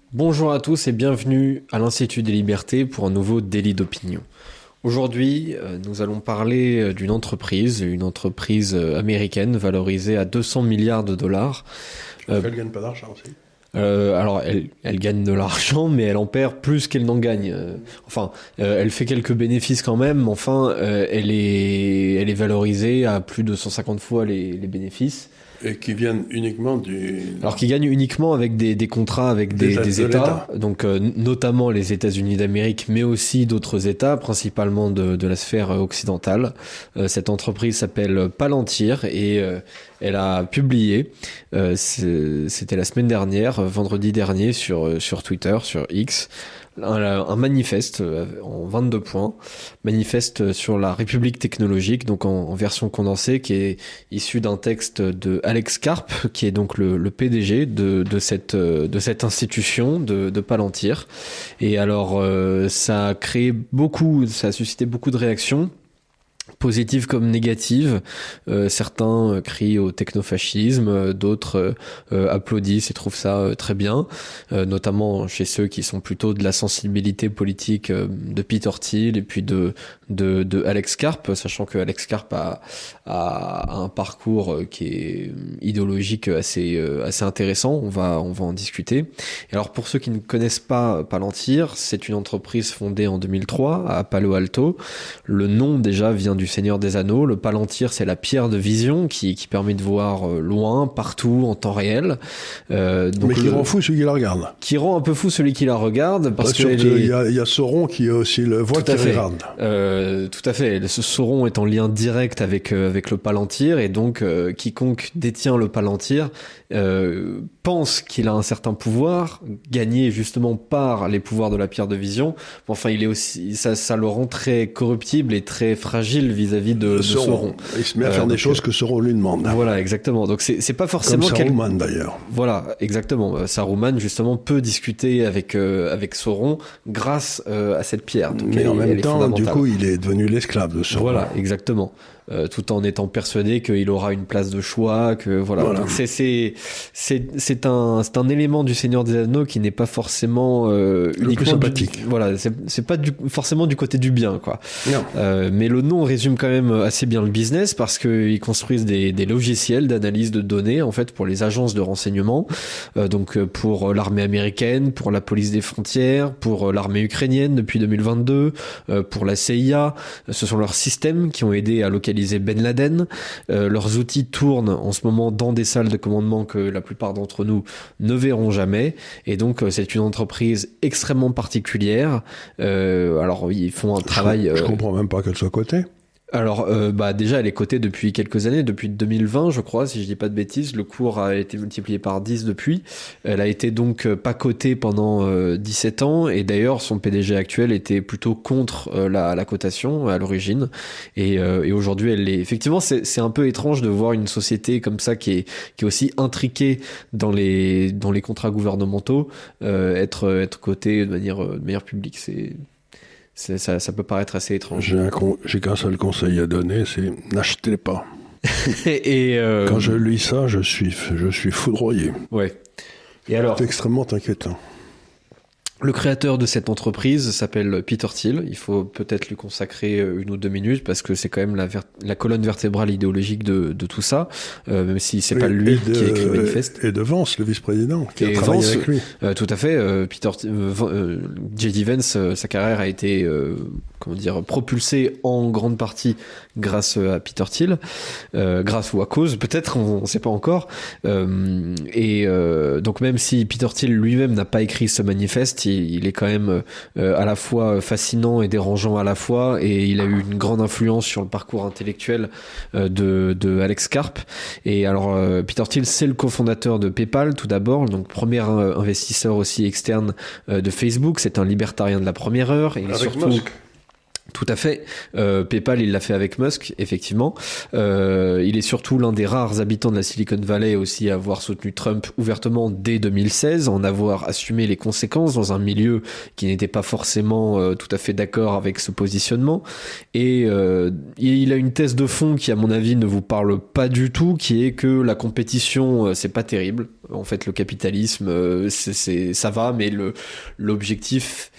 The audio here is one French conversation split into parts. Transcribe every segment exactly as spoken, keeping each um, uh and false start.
Bonjour à tous et bienvenue à l'Institut des Libertés pour un nouveau délit d'opinion. Aujourd'hui, nous allons parler d'une entreprise, une entreprise américaine valorisée à deux cents milliards de dollars. Euh, elle gagne pas d'argent aussi. Euh, alors, elle, elle gagne de l'argent, mais elle en perd plus qu'elle n'en gagne. Euh, enfin, euh, elle fait quelques bénéfices quand même, mais enfin, euh, elle est, elle est valorisée à plus de cent cinquante fois les, les bénéfices. Et qui viennent uniquement du... Alors qui gagnent uniquement avec des, des contrats avec des, des, des États, donc euh, notamment les États-Unis d'Amérique, mais aussi d'autres États, principalement de, de la sphère occidentale. Euh, cette entreprise s'appelle Palantir et euh, elle a publié, euh, c'était la semaine dernière, vendredi dernier, sur, sur Twitter, sur X, Un, un manifeste en vingt-deux points, manifeste sur la République technologique, donc en, en version condensée, qui est issu d'un texte de Alex Karp, qui est donc le, le P D G de, de cette de cette institution de, de Palantir. Et alors euh, ça a créé beaucoup, ça a suscité beaucoup de réactions, positives comme négatives. Euh, certains euh, crient au technofascisme, euh, d'autres euh, applaudissent et trouvent ça euh, très bien, euh, notamment chez ceux qui sont plutôt de la sensibilité politique euh, de Peter Thiel et puis de de, de Alex Karp, sachant que Alex Karp a, a un parcours qui est idéologique assez euh, assez intéressant. On va on va en discuter. Et alors pour ceux qui ne connaissent pas Palantir, c'est une entreprise fondée en deux mille trois à Palo Alto. Le nom déjà vient du Seigneur des Anneaux. Le Palantir, c'est la pierre de vision qui, qui permet de voir loin, partout, en temps réel. Euh, donc Mais qui le, rend fou celui qui la regarde. Qui rend un peu fou celui qui la regarde. Parce que il est... y, a, y a Sauron qui est aussi le voix qui regarde. Euh, tout à fait. Ce Sauron est en lien direct avec, euh, avec le Palantir et donc euh, quiconque détient le Palantir euh, pense qu'il a un certain pouvoir, gagné justement par les pouvoirs de la pierre de vision. Enfin, il est aussi, ça, ça le rend très corruptible et très fragile vis-à-vis de, de Sauron. Sauron. Il se met à faire euh, des choses que Sauron lui demande. Voilà, exactement. Donc c'est, c'est pas forcément comme Saruman quel... d'ailleurs. Voilà, exactement. Saruman justement peut discuter avec euh, avec Sauron grâce euh, à cette pierre. Donc, Mais elle, en même elle temps, du coup, il est devenu l'esclave de Sauron. Voilà, exactement. Euh, tout en étant persuadé qu'il aura une place de choix, que voilà. voilà. Donc c'est c'est c'est c'est un c'est un élément du Seigneur des Anneaux qui n'est pas forcément euh, le plus sympathique. Du, voilà, c'est c'est pas du, forcément du côté du bien, quoi. Non. Euh, mais le nom résume quand même assez bien le business parce que ils construisent des des logiciels d'analyse de données en fait pour les agences de renseignement, euh, donc pour l'armée américaine, pour la police des frontières, pour l'armée ukrainienne depuis deux mille vingt-deux, euh, pour la C I A. Ce sont leurs systèmes qui ont aidé à localiser Ben Laden. Euh, leurs outils tournent en ce moment dans des salles de commandement que la plupart d'entre nous ne verront jamais. Et donc, euh, c'est une entreprise extrêmement particulière. Euh, alors, oui, ils font un travail... Je, euh, je comprends même pas qu'elle soit cotée. Alors, euh, bah déjà, elle est cotée depuis quelques années, depuis deux mille vingt, je crois, si je dis pas de bêtises. Le cours a été multiplié par dix depuis. Elle a été donc euh, pas cotée pendant euh, dix-sept ans, et d'ailleurs, son P D G actuel était plutôt contre euh, la, la cotation à l'origine. Et, euh, et aujourd'hui, elle l'est. Effectivement, c'est, c'est un peu étrange de voir une société comme ça qui est, qui est aussi intriquée dans les, dans les contrats gouvernementaux euh, être, être cotée de manière, de manière publique. C'est C'est, ça, ça peut paraître assez étrange. J'ai, un con, j'ai qu'un seul conseil à donner, c'est n'achetez pas. et euh... Quand je lis ça, je suis, je suis foudroyé. Ouais. Et alors, c'est extrêmement inquiétant. Le créateur de cette entreprise s'appelle Peter Thiel. Il faut peut-être lui consacrer une ou deux minutes parce que c'est quand même la, ver- la colonne vertébrale idéologique de, de tout ça, euh, même si c'est et, pas lui de, qui a écrit Manifeste. Et de Vance, le vice-président, qui et a travaillé Vance, avec lui. Euh, tout à fait. Euh, Peter, euh, euh, J D Vance, euh, sa carrière a été, euh, comment dire, propulsée en grande partie grâce à Peter Thiel, euh, grâce ou à cause, peut-être, on ne sait pas encore. Euh, et euh, donc même si Peter Thiel lui-même n'a pas écrit ce manifeste, il est quand même euh, à la fois fascinant et dérangeant à la fois, et il a eu une grande influence sur le parcours intellectuel euh, de, de Alex Karp. Et alors euh, Peter Thiel, c'est le cofondateur de PayPal tout d'abord, donc premier euh, investisseur aussi externe euh, de Facebook. C'est un libertarien de la première heure, et avec surtout Musk. Tout à fait. Euh, PayPal, il l'a fait avec Musk, effectivement. Euh, il est surtout l'un des rares habitants de la Silicon Valley aussi à avoir soutenu Trump ouvertement dès deux mille seize, en avoir assumé les conséquences dans un milieu qui n'était pas forcément euh, tout à fait d'accord avec ce positionnement. Et euh, il a une thèse de fond qui, à mon avis, ne vous parle pas du tout, qui est que la compétition, euh, c'est pas terrible. En fait, le capitalisme, euh, c'est, c'est, ça va, mais le, l'objectif...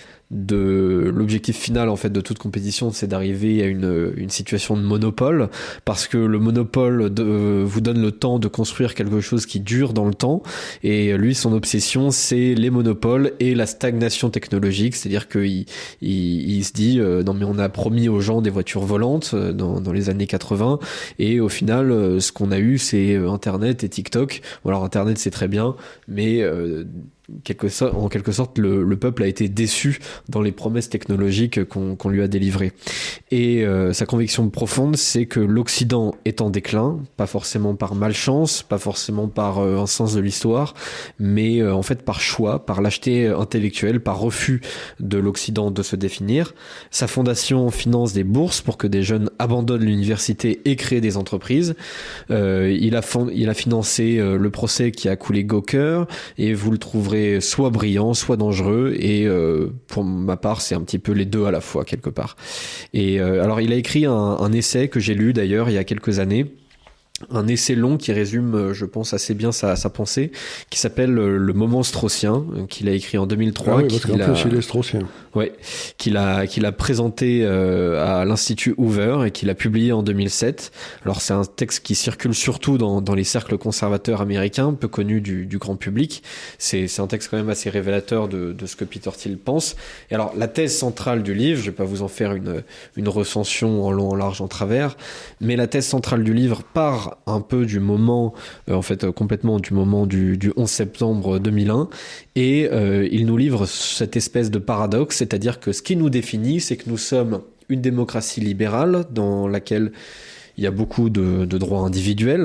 de l'objectif final en fait de toute compétition, c'est d'arriver à une une situation de monopole, parce que le monopole de, euh, vous donne le temps de construire quelque chose qui dure dans le temps, et lui, son obsession, c'est les monopoles et la stagnation technologique, c'est-à-dire qu'il il, il se dit euh, non mais on a promis aux gens des voitures volantes euh, dans dans les années quatre-vingts, et au final euh, ce qu'on a eu, c'est Internet et TikTok. Bon, alors Internet, c'est très bien, mais euh, Quelque so- en quelque sorte, le, le peuple a été déçu dans les promesses technologiques qu'on, qu'on lui a délivrées. Et euh, sa conviction profonde, c'est que l'Occident est en déclin, pas forcément par malchance, pas forcément par euh, un sens de l'histoire, mais euh, en fait par choix, par lâcheté intellectuelle, par refus de l'Occident de se définir. Sa fondation finance des bourses pour que des jeunes abandonnent l'université et créent des entreprises. Euh, il a, fond- il a financé euh, le procès qui a coulé Gawker, et vous le trouverez soit brillant, soit dangereux, et euh, pour ma part, c'est un petit peu les deux à la fois, quelque part. Et euh, alors, il a écrit un, un essai que j'ai lu d'ailleurs il y a quelques années, un essai long qui résume, je pense, assez bien sa, sa pensée, qui s'appelle Le Moment Straussien, qu'il a écrit en deux mille trois. Ah oui, parce qu'en plus, il est straussien. Ouais, qu'il a qu'il a présenté euh, à l'Institut Hoover et qu'il a publié en deux mille sept. Alors c'est un texte qui circule surtout dans dans les cercles conservateurs américains, peu connu du du grand public. C'est c'est un texte quand même assez révélateur de de ce que Peter Thiel pense. Et alors la thèse centrale du livre, je vais pas vous en faire une une recension en long, en large, en travers, mais la thèse centrale du livre part un peu du moment, euh, en fait euh, complètement du moment du du onze septembre deux mille un, et euh, il nous livre cette espèce de paradoxe. C'est-à-dire que ce qui nous définit, c'est que nous sommes une démocratie libérale dans laquelle il y a beaucoup de, de droits individuels,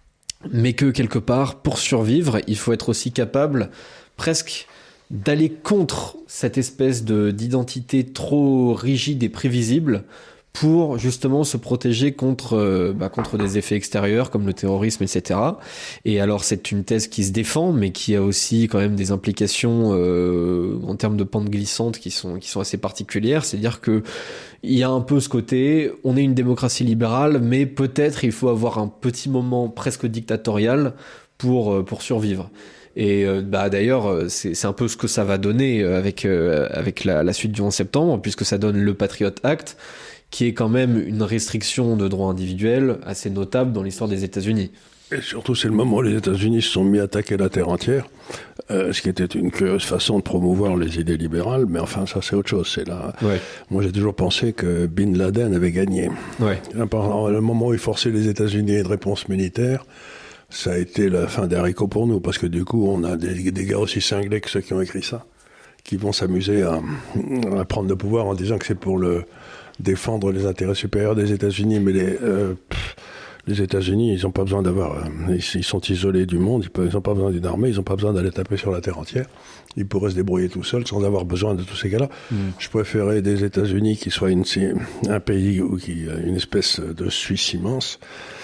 mais que quelque part, pour survivre, il faut être aussi capable presque d'aller contre cette espèce de, d'identité trop rigide et prévisible pour justement se protéger contre euh, bah, contre des effets extérieurs comme le terrorisme, et cetera. Et alors c'est une thèse qui se défend, mais qui a aussi quand même des implications euh, en termes de pente glissante qui sont qui sont assez particulières. C'est-à-dire que il y a un peu ce côté, on est une démocratie libérale, mais peut-être il faut avoir un petit moment presque dictatorial pour pour survivre. Et euh, bah d'ailleurs c'est c'est un peu ce que ça va donner avec euh, avec la, la suite du onze septembre, puisque ça donne le Patriot Act, qui est quand même une restriction de droits individuels assez notable dans l'histoire des États-Unis. Et surtout, c'est le moment où les États-Unis se sont mis à attaquer la terre entière, euh, ce qui était une curieuse façon de promouvoir les idées libérales, mais enfin, ça c'est autre chose. C'est là. Ouais. Moi, j'ai toujours pensé que Bin Laden avait gagné. Ouais. Le moment où il forçait les États-Unis à une réponse militaire, ça a été la fin des haricots pour nous, parce que du coup, on a des, des gars aussi cinglés que ceux qui ont écrit ça, qui vont s'amuser à, à prendre le pouvoir en disant que c'est pour le défendre les intérêts supérieurs des États-Unis, mais les, euh, pff, les États-Unis, ils n'ont pas besoin d'avoir, euh, ils, ils sont isolés du monde, ils n'ont pas besoin d'une armée, ils n'ont pas besoin d'aller taper sur la terre entière. Ils pourraient se débrouiller tout seuls sans avoir besoin de tous ces gars-là. Mm. Je préférais des États-Unis qui soient une, un pays où qui une espèce de Suisse immense,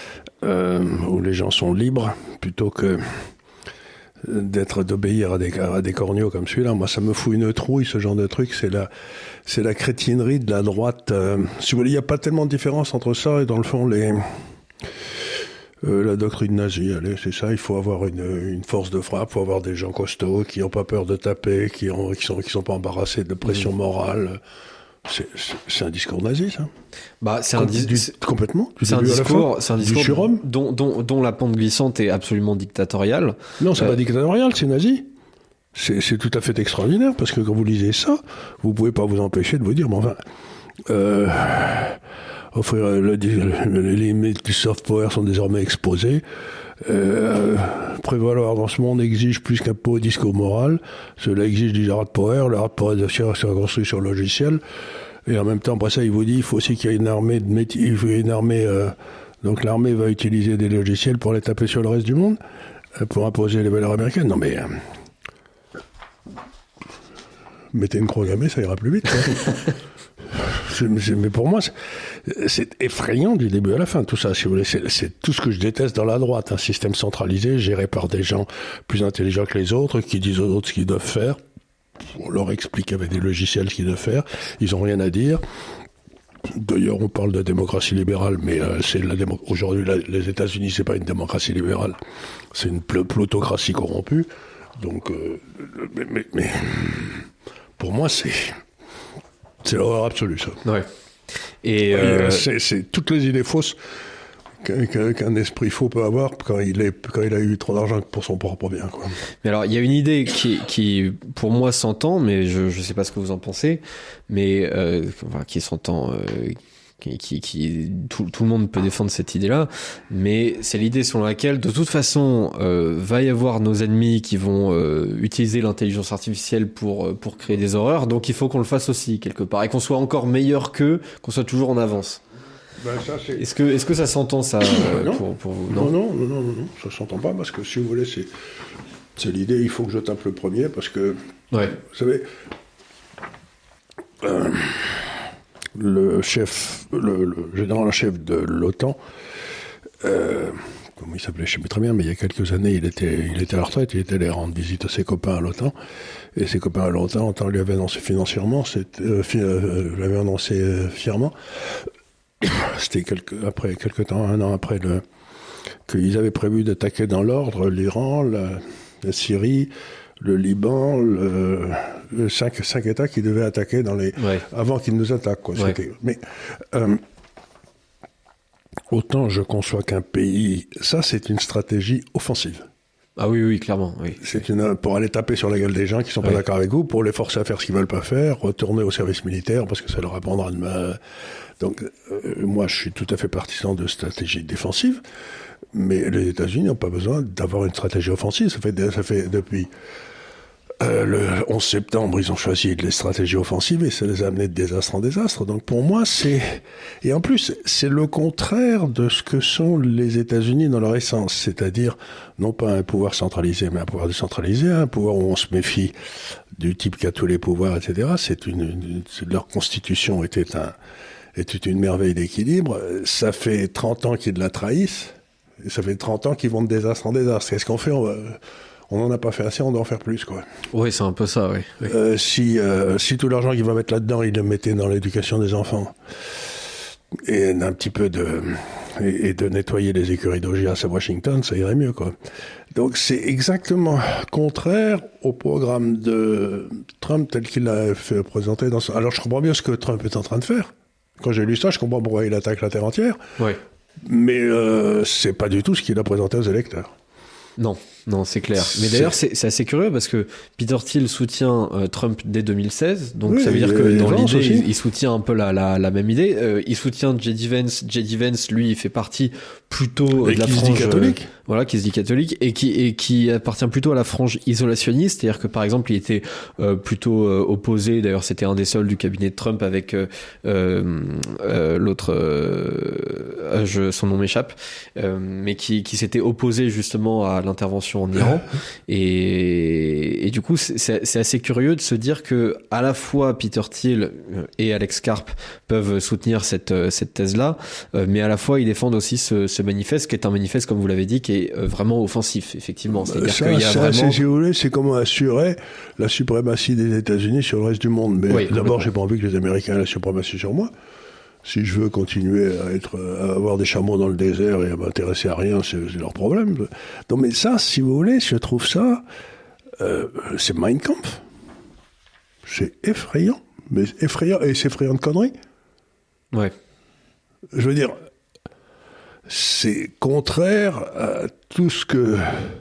euh, où les gens sont libres, plutôt que d'être d'obéir à des, à des corneaux comme celui-là. Moi, ça me fout une trouille, ce genre de truc. C'est la, c'est la crétinerie de la droite. Euh, si vous voulez, il n'y a pas tellement de différence entre ça et, dans le fond, les, euh, la doctrine nazie. Allez, c'est ça. Il faut avoir une, une force de frappe. Il faut avoir des gens costauds qui n'ont pas peur de taper, qui ont, qui sont, qui sont pas embarrassés de pression mmh. morale. C'est, c'est, c'est un discours nazi, ça. Bah, c'est un dis- du, complètement. Du c'est, un discours, c'est un discours dont, dont, dont la pente glissante est absolument dictatoriale. Non, c'est euh... pas dictatorial, c'est nazi. C'est, c'est tout à fait extraordinaire, parce que quand vous lisez ça, vous pouvez pas vous empêcher de vous dire, mais enfin, euh, offrir le, le, le, les limites du soft power sont désormais exposées. Euh, prévaloir dans ce monde exige plus qu'un pot discours moral. Cela exige du hard power. Le hard power sera construit sur le logiciel. Et en même temps, après ça, il vous dit, il faut aussi qu'il y ait une armée de métiers, il faut une armée, euh, donc l'armée va utiliser des logiciels pour les taper sur le reste du monde, euh, pour imposer les valeurs américaines. Non mais, euh, mettez une croix gammée, ça ira plus vite, quoi. mais pour moi, c'est, c'est effrayant du début à la fin, tout ça, si vous voulez. C'est, c'est tout ce que je déteste dans la droite. Un système centralisé, géré par des gens plus intelligents que les autres, qui disent aux autres ce qu'ils doivent faire. On leur explique avec des logiciels ce qu'ils doivent faire. Ils n'ont rien à dire. D'ailleurs, on parle de démocratie libérale, mais euh, c'est la démo- aujourd'hui, la, les États-Unis, c'est pas une démocratie libérale. C'est une pl- plutocratie corrompue. Donc, euh, mais, mais, mais pour moi, c'est... C'est l'horreur absolue, ça. Ouais. Et euh... c'est, c'est toutes les idées fausses qu'un, qu'un esprit faux peut avoir quand il, est, quand il a eu trop d'argent pour son propre bien, quoi. Mais alors, il y a une idée qui, qui pour moi, s'entend, mais je ne sais pas ce que vous en pensez, mais euh, enfin, qui s'entend... Euh, Qui, qui, qui tout, tout le monde peut défendre cette idée-là, mais c'est l'idée selon laquelle, de toute façon, euh, va y avoir nos ennemis qui vont euh, utiliser l'intelligence artificielle pour pour créer des horreurs, donc il faut qu'on le fasse aussi quelque part et qu'on soit encore meilleur qu'eux, qu'on soit toujours en avance. Ben ça, c'est... Est-ce que est-ce que ça s'entend ça euh, non. pour pour vous? Non non non non non non, ça s'entend pas parce que si vous voulez, c'est c'est l'idée. Il faut que je tape le premier parce que ouais. Vous savez. Euh, Le chef, le, le général en chef de l'OTAN, euh, comment il s'appelait, je ne sais plus très bien, mais il y a quelques années, il était, il était à la retraite, il était allé rendre visite à ses copains à l'OTAN, et ses copains à l'OTAN, on lui avait annoncé financièrement, c'était, euh, fi, euh, lui avait annoncé euh, fièrement, c'était quelques, après, quelques temps, un an après, le, qu'ils avaient prévu d'attaquer dans l'ordre l'Iran, la, la Syrie, le Liban, le, le cinq, cinq États qui devaient attaquer dans les, ouais. avant qu'ils nous attaquent, quoi. Ouais. C'était, mais euh, autant je conçois qu'un pays, ça c'est une stratégie offensive. Ah oui, oui, clairement. Oui. C'est une, pour aller taper sur la gueule des gens qui sont pas ouais. d'accord avec vous, pour les forcer à faire ce qu'ils veulent pas faire, retourner au service militaire parce que ça leur apprendra de ma... Donc euh, moi je suis tout à fait partisan de stratégie défensive. Mais les États-Unis n'ont pas besoin d'avoir une stratégie offensive. Ça fait, ça fait depuis euh, le onze septembre, ils ont choisi les stratégies offensives et ça les a amenés de désastre en désastre. Donc pour moi, c'est... Et en plus, c'est le contraire de ce que sont les États-Unis dans leur essence. C'est-à-dire, non pas un pouvoir centralisé, mais un pouvoir décentralisé, un pouvoir où on se méfie du type qui a tous les pouvoirs, et cetera. C'est une, une, leur constitution était, un, était une merveille d'équilibre. Ça fait trente ans qu'ils la trahissent. Et ça fait trente ans qu'ils vont de désastre en désastre. Qu'est-ce qu'on fait? On n'en a pas fait assez, on doit en faire plus, quoi. Oui, c'est un peu ça, oui. oui. Euh, si, euh, si tout l'argent qu'il va mettre là-dedans, il le mettait dans l'éducation des enfants, et un petit peu de... et, et de nettoyer les écuries d'Augias à Washington, ça irait mieux, quoi. Donc c'est exactement contraire au programme de Trump tel qu'il l'a fait présenter dans son... Alors je comprends bien ce que Trump est en train de faire. Quand j'ai lu ça, je comprends pourquoi il attaque la Terre entière. Oui. Mais euh, c'est pas du tout ce qu'il a présenté aux électeurs. Non, non, c'est clair. Mais d'ailleurs, c'est, c'est assez curieux parce que Peter Thiel soutient euh, Trump dès deux mille seize, donc oui, ça veut dire que dans l'idée, il, il soutient un peu la, la, la même idée. Euh, il soutient J D Vance. J D Vance, lui, il fait partie plutôt et de la qui frange se dit catholique. Euh, voilà, qui se dit catholique et qui et qui appartient plutôt à la frange isolationniste, c'est-à-dire que par exemple, il était euh, plutôt euh, opposé. D'ailleurs, c'était un des seuls du cabinet de Trump avec euh, euh, l'autre, euh, je, son nom m'échappe, euh, mais qui qui s'était opposé justement à l'intervention en Iran. et, et du coup, c'est, c'est assez curieux de se dire que à la fois Peter Thiel et Alex Karp peuvent soutenir cette cette thèse-là, mais à la fois ils défendent aussi ce, ce manifeste qui est un manifeste, comme vous l'avez dit, qui est vraiment offensif, effectivement. C'est-à-dire ça, qu'il y a ça, vraiment... c'est, si vous voulez, c'est comment assurer la suprématie des États-Unis sur le reste du monde. Mais oui, d'abord, j'ai pas envie que les Américains aient la suprématie sur moi. Si je veux continuer à être, à avoir des chameaux dans le désert et à m'intéresser à rien, c'est, c'est leur problème. Non, mais ça, si vous voulez, je trouve ça, euh, c'est Mein Kampf. C'est effrayant, mais effrayant, et c'est effrayant de conneries. Ouais. Je veux dire, c'est contraire à tout ce que,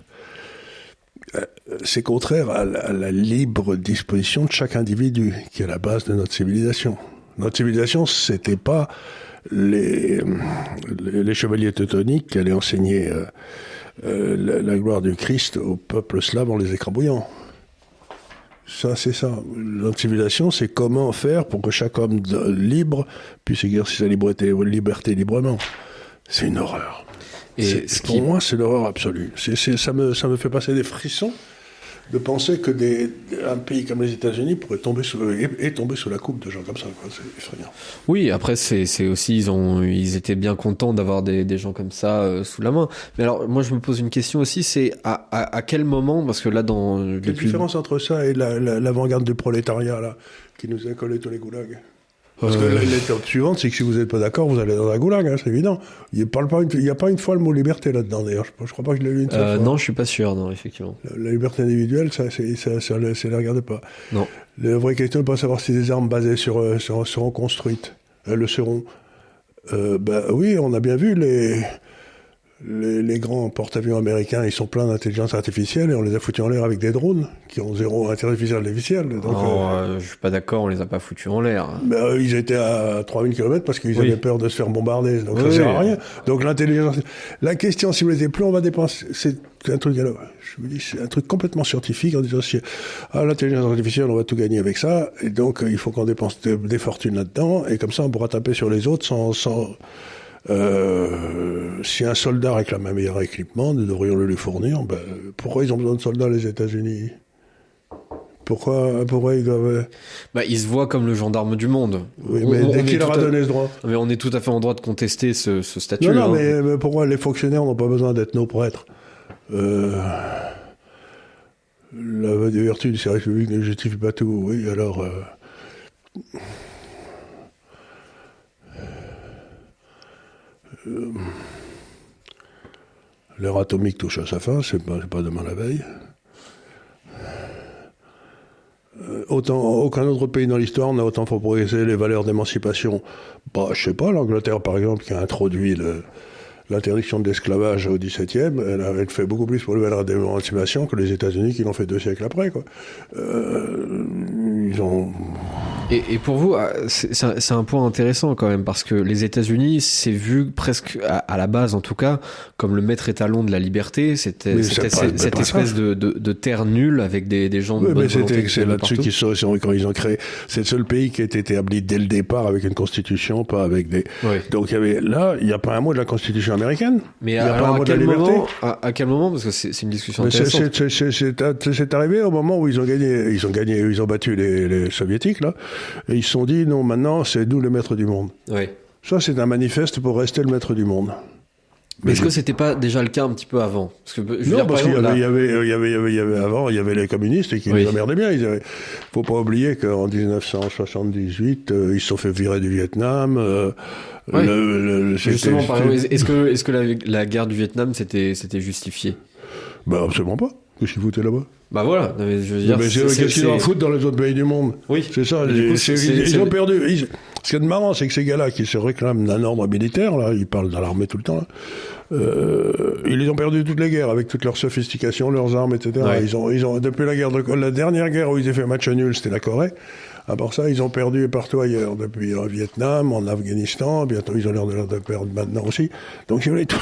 c'est contraire à la, à la libre disposition de chaque individu, qui est la base de notre civilisation. Notre civilisation, c'était pas les, les, les chevaliers teutoniques qui allaient enseigner euh, euh, la, la gloire du Christ au peuple slave en les écrabouillant. Ça, c'est ça. Notre civilisation, c'est comment faire pour que chaque homme de, libre puisse exercer sa liberté, liberté librement. C'est une horreur. Et c'est, pour qui... moi, c'est l'horreur absolue. C'est, c'est, ça me, ça me fait passer des frissons de penser que des, un pays comme les États-Unis pourrait tomber sous, est, est tombé sous la coupe de gens comme ça, quoi. C'est effrayant. Oui, après c'est, c'est aussi ils ont ils étaient bien contents d'avoir des, des gens comme ça euh, sous la main. Mais alors moi je me pose une question aussi, c'est à, à, à quel moment, parce que là dans quelle depuis... différence entre ça et la, la, l'avant-garde du prolétariat là qui nous a collé tous les goulags? Parce euh... que l'étape suivante, c'est que si vous n'êtes pas d'accord, vous allez dans un goulag, hein, c'est évident. Il n'y a, a pas une fois le mot liberté là-dedans, d'ailleurs. Je ne crois pas que je l'ai lu une seule euh, fois. Non, je ne suis pas sûr, non, effectivement. La, la liberté individuelle, ça, c'est, ça, ça, ça, ça ne la regarde pas. Non. La vraie question n'est pas de savoir si des armes basées sur, sur, seront construites. Elles le seront. Euh, ben oui, on a bien vu les... Les, les grands porte-avions américains, ils sont pleins d'intelligence artificielle et on les a foutus en l'air avec des drones qui ont zéro intelligence artificielle. Donc, non, euh, je suis pas d'accord, on les a pas foutus en l'air. Ben, euh, ils étaient à trois mille kilomètres parce qu'ils oui. avaient peur de se faire bombarder, donc oui, ça sert à rien. Donc l'intelligence, la question, si vous voulez, plus on va dépenser, c'est un truc, alors, je me dis, c'est un truc complètement scientifique en disant si, ah, l'intelligence artificielle, on va tout gagner avec ça, et donc il faut qu'on dépense des, des fortunes là-dedans, et comme ça on pourra taper sur les autres sans, sans Euh, si un soldat réclame un meilleur équipement, nous devrions le lui fournir. Ben, pourquoi ils ont besoin de soldats, les États-Unis? Pourquoi, pourquoi ils doivent... Bah, ils se voient comme le gendarme du monde. Oui, mais on, dès on qu'il leur a donné à... ce droit. Mais on est tout à fait en droit de contester ce, ce statut. Non, non, hein. mais, mais pourquoi les fonctionnaires n'ont pas besoin d'être nos prêtres? euh... La vertu du service public ne justifie pas tout. Oui, alors... Euh... Euh, l'ère atomique touche à sa fin, c'est pas, c'est pas demain la veille. Euh, autant, aucun autre pays dans l'histoire n'a autant fait progresser les valeurs d'émancipation. Bah, je sais pas, l'Angleterre par exemple, qui a introduit le, l'interdiction de l'esclavage au dix-septième, elle a elle fait beaucoup plus pour les valeurs d'émancipation que les États-Unis qui l'ont fait deux siècles après, quoi. Euh, ils ont... Et, et pour vous, c'est, c'est un point intéressant quand même, parce que les États-Unis, c'est vu presque, à, à la base en tout cas, comme le maître étalon de la liberté. C'était, c'était pas, cette, cette espèce de, de, de terre nulle avec des, des gens de oui, bonne mais volonté. C'était, c'est là-dessus qu'ils sont, quand ils ont créé. C'est le seul pays qui a été établi dès le départ avec une constitution, pas avec des... Oui. Donc il y avait, là, il n'y a pas un mot de la constitution américaine. Mais il y a alors, pas un mot de la liberté. Moment, à, à quel moment, parce que c'est, c'est une discussion mais intéressante. C'est, c'est, c'est, c'est, c'est arrivé au moment où ils ont gagné, ils ont gagné, ils ont battu les, les soviétiques, là, et ils se sont dit, non, maintenant, c'est nous le maître du monde. Oui. Ça, c'est un manifeste pour rester le maître du monde. Mais est-ce je... que c'était pas déjà le cas un petit peu avant? Parce que, je veux non, dire, parce par qu'il exemple, y, avait, là... il, y avait, il, y avait, il y avait avant, il y avait les communistes qui oui. les emmerdaient bien. Il faut pas oublier qu'en dix-neuf cent soixante-dix-huit, euh, ils se sont fait virer du Vietnam. Euh, oui. le, le, Justement, par exemple, est-ce que, est-ce que la, la guerre du Vietnam, c'était, c'était justifié? Bah, absolument pas. Qu'est-ce qu'ils foutaient là-bas? Bah voilà, je veux dire... Mais c'est, c'est, qu'est-ce qu'ils en foutent dans les autres pays du monde? Oui. C'est ça, les, coup, c'est, c'est, ils, ils ont perdu. Ils, ce qui est marrant, c'est que ces gars-là qui se réclament d'un ordre militaire, là, ils parlent dans l'armée tout le temps, là, euh, ils les ont perdu toutes les guerres, avec toute leur sophistication, leurs armes, et cetera. Ouais. Ils ont, ils ont, depuis la guerre de, la dernière guerre où ils ont fait match nul, c'était la Corée. À part ça, ils ont perdu partout ailleurs, depuis en Vietnam, en Afghanistan, bientôt ils ont l'air de, de perdre maintenant aussi. Donc, si vous voulez, tout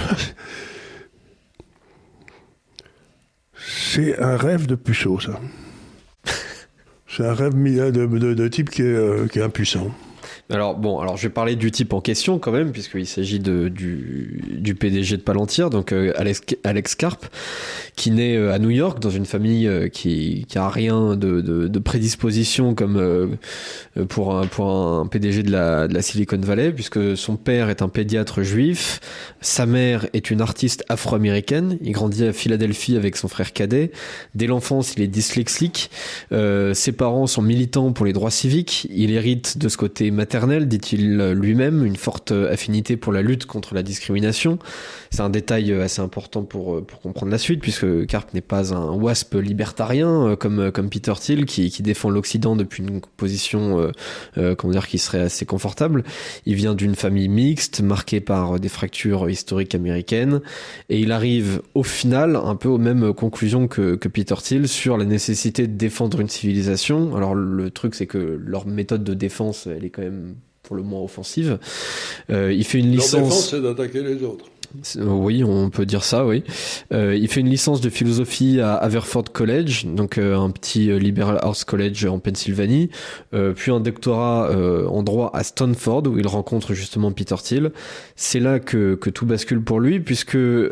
c'est un rêve de puceau, ça. C'est un rêve de, de, de type qui est, euh, qui est impuissant. Alors bon, alors je vais parler du type en question quand même, puisqu'il s'agit de, du, du P D G de Palantir, donc euh, Alex, Alex Karp, qui naît euh, à New York dans une famille euh, qui, qui a rien de, de, de prédisposition comme euh, pour un pour un P D G de la, de la Silicon Valley, puisque son père est un pédiatre juif, sa mère est une artiste afro-américaine. Il grandit à Philadelphie avec son frère cadet. Dès l'enfance, il est dyslexique. Euh, ses parents sont militants pour les droits civiques. Il hérite de ce côté maternel, dit-il lui-même, une forte affinité pour la lutte contre la discrimination. C'est un détail assez important pour pour comprendre la suite, puisque Karp n'est pas un wasp libertarien comme comme Peter Thiel qui qui défend l'Occident depuis une position euh, euh, comment dire qui serait assez confortable. Il vient d'une famille mixte marquée par des fractures historiques américaines, et il arrive au final un peu aux mêmes conclusions que que Peter Thiel sur la nécessité de défendre une civilisation. Alors le truc, c'est que leur méthode de défense, elle est quand même pour le moins offensive. Euh, il fait une licence. Leur défense, c'est d'attaquer les autres. Oui, on peut dire ça, oui. Euh, il fait une licence de philosophie à Haverford College, donc euh, un petit euh, liberal arts college en Pennsylvanie, euh, puis un doctorat euh, en droit à Stanford où il rencontre justement Peter Thiel. C'est là que que tout bascule pour lui, puisque euh,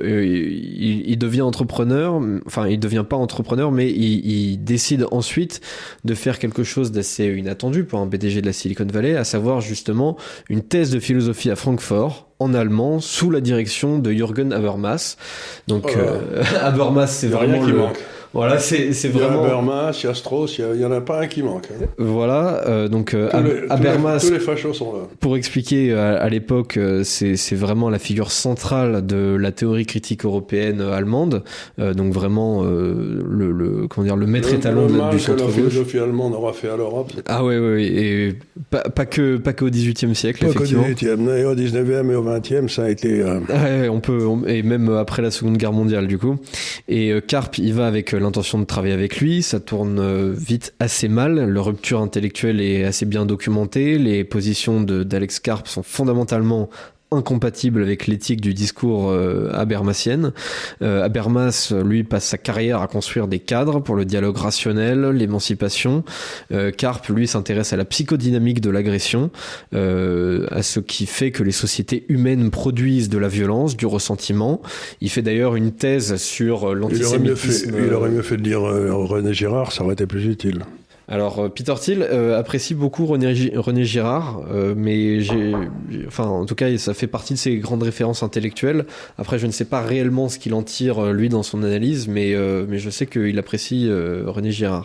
il, il devient entrepreneur. Enfin, il devient pas entrepreneur, mais il, il décide ensuite de faire quelque chose d'assez inattendu pour un B D G de la Silicon Valley, à savoir justement une thèse de philosophie à Francfort, en allemand, sous la direction de Jürgen Habermas. Donc, oh, euh, Habermas, c'est vraiment le... Manque. Voilà, c'est, c'est vraiment... Il y a Habermas, il y a Strauss, il y en a pas un qui manque. Hein. Voilà, euh, donc euh, tous les, Habermas... Tous les, tous les fachos sont là. Pour expliquer, à, à l'époque, c'est, c'est vraiment la figure centrale de la théorie critique européenne allemande. Euh, donc vraiment, euh, le, le, comment dire, le maître le, étalon le de, mal du que centre-gauche. La philosophie allemande aura fait à l'Europe. Ah oui, oui, et pas, pas, que, pas que au dix-huitième siècle, pas effectivement. Pas qu'au dix-huitième, et au dix-neuvième et au vingtième, ça a été... Euh... Ouais, on peut, on, et même après la Seconde Guerre mondiale, du coup. Et euh, Karp, il va avec euh, l'intention de travailler avec lui, ça tourne euh, vite assez mal, leur rupture intellectuelle est assez bien documentée, les positions de, d'Alex Karp sont fondamentalement incompatible avec l'éthique du discours euh, habermasienne. Euh, Habermas, lui, passe sa carrière à construire des cadres pour le dialogue rationnel, l'émancipation. Euh, Karp, lui, s'intéresse à la psychodynamique de l'agression, euh, à ce qui fait que les sociétés humaines produisent de la violence, du ressentiment. Il fait d'ailleurs une thèse sur l'antisémitisme. Il aurait mieux fait, il aurait mieux fait de dire euh, René Girard, ça aurait été plus utile. Alors Peter Thiel euh, apprécie beaucoup René, G- René Girard, euh, mais j'ai, enfin en tout cas ça fait partie de ses grandes références intellectuelles. Après je ne sais pas réellement ce qu'il en tire lui dans son analyse, mais euh, mais je sais qu'il apprécie euh, René Girard.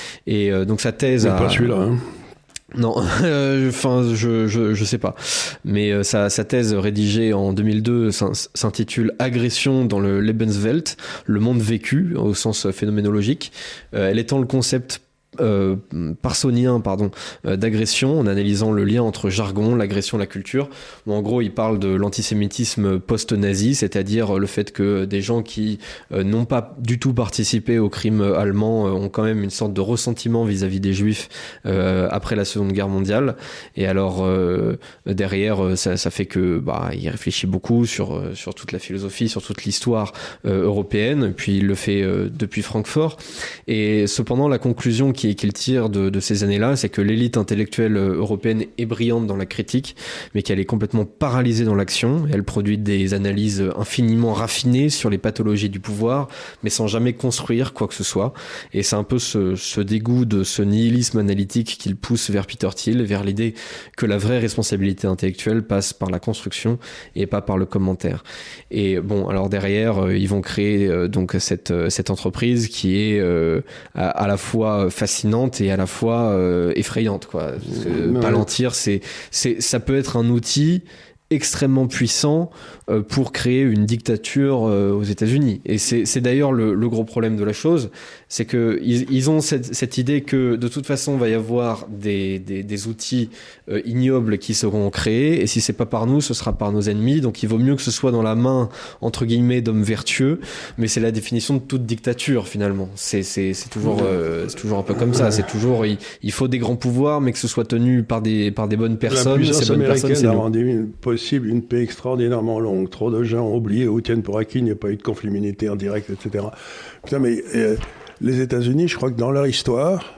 Et euh, donc sa thèse. Mais a... pas celui-là. Hein. Non, enfin je, je je sais pas, mais euh, sa sa thèse rédigée en deux mille deux s'intitule Agression dans le Lebenswelt, le monde vécu au sens phénoménologique. Euh, elle étend le concept Euh, parsonien pardon euh, d'agression en analysant le lien entre jargon, l'agression, la culture. Où en gros il parle de l'antisémitisme post-nazi, c'est-à-dire le fait que des gens qui euh, n'ont pas du tout participé aux crimes allemands euh, ont quand même une sorte de ressentiment vis-à-vis des juifs euh, après la Seconde Guerre mondiale. Et alors euh, derrière ça, ça fait que bah il réfléchit beaucoup sur euh, sur toute la philosophie, sur toute l'histoire euh, européenne. Puis il le fait euh, depuis Francfort. Et cependant la conclusion qui qu'il tire de, de ces années-là, c'est que l'élite intellectuelle européenne est brillante dans la critique, mais qu'elle est complètement paralysée dans l'action. Elle produit des analyses infiniment raffinées sur les pathologies du pouvoir, mais sans jamais construire quoi que ce soit. Et c'est un peu ce, ce dégoût de ce nihilisme analytique qu'il pousse vers Peter Thiel, vers l'idée que la vraie responsabilité intellectuelle passe par la construction et pas par le commentaire. Et bon, alors derrière, ils vont créer euh, donc cette cette entreprise qui est euh, à, à la fois fascinante fascinante et à la fois euh, effrayante quoi. Euh, Palantir, c'est c'est ça peut être un outil extrêmement puissant euh, pour créer une dictature euh, aux États-Unis. Et c'est, c'est d'ailleurs le, le gros problème de la chose, c'est que ils, ils ont cette, cette idée que de toute façon, il va y avoir des, des, des outils euh, ignobles qui seront créés, et si c'est pas par nous, ce sera par nos ennemis. Donc il vaut mieux que ce soit dans la main entre guillemets d'hommes vertueux, mais c'est la définition de toute dictature finalement. C'est, c'est, c'est toujours, euh, c'est toujours un peu comme ça. C'est toujours, il, il faut des grands pouvoirs, mais que ce soit tenu par des, par des bonnes personnes. Ces bonnes personnes, c'est nous. Une paix extraordinairement longue. Trop de gens ont oublié ou tiennent pour acquis qu'il n'y a pas eu de conflit militaire direct, et cetera. Putain, mais euh, les États-Unis, je crois que dans leur histoire,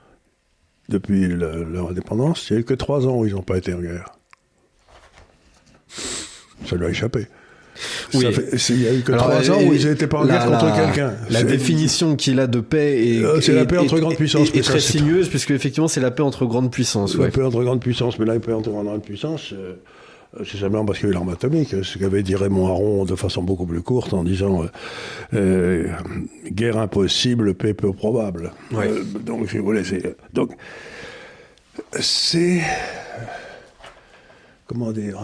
depuis le, leur indépendance, il n'y a eu que trois ans où ils n'ont pas été en guerre. Ça lui a échappé. Oui. Ça fait, il y a eu que Alors, trois ans où ils n'étaient pas en guerre contre la, quelqu'un. La c'est... définition qu'il a de paix est, euh, c'est est, la paix entre est, grandes puissances. Est, est très sinueuse, puisque effectivement c'est la paix entre grandes puissances. La ouais. paix entre grandes puissances, mais la paix entre grandes puissances, euh, c'est simplement parce qu'il y a eu l'arme atomique, ce qu'avait dit Raymond Aron de façon beaucoup plus courte en disant euh, euh, guerre impossible, paix peu probable. Ouais. Euh, donc, si vous voulez, c'est donc c'est comment dire.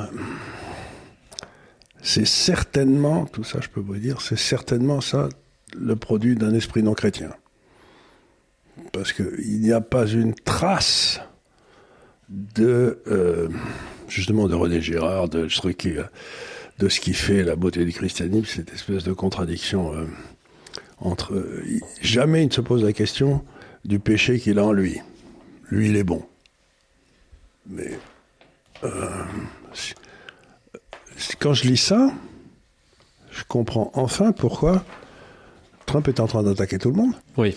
C'est certainement, tout ça je peux vous dire, c'est certainement ça le produit d'un esprit non chrétien. Parce qu'il n'y a pas une trace de, euh, justement, de René Girard, de ce, qui, de ce qui fait la beauté du christianisme, cette espèce de contradiction euh, entre... Euh, jamais il ne se pose la question du péché qu'il a en lui. Lui, il est bon. Mais... Euh, Quand je lis ça, comprends enfin pourquoi Trump est en train d'attaquer tout le monde. Oui.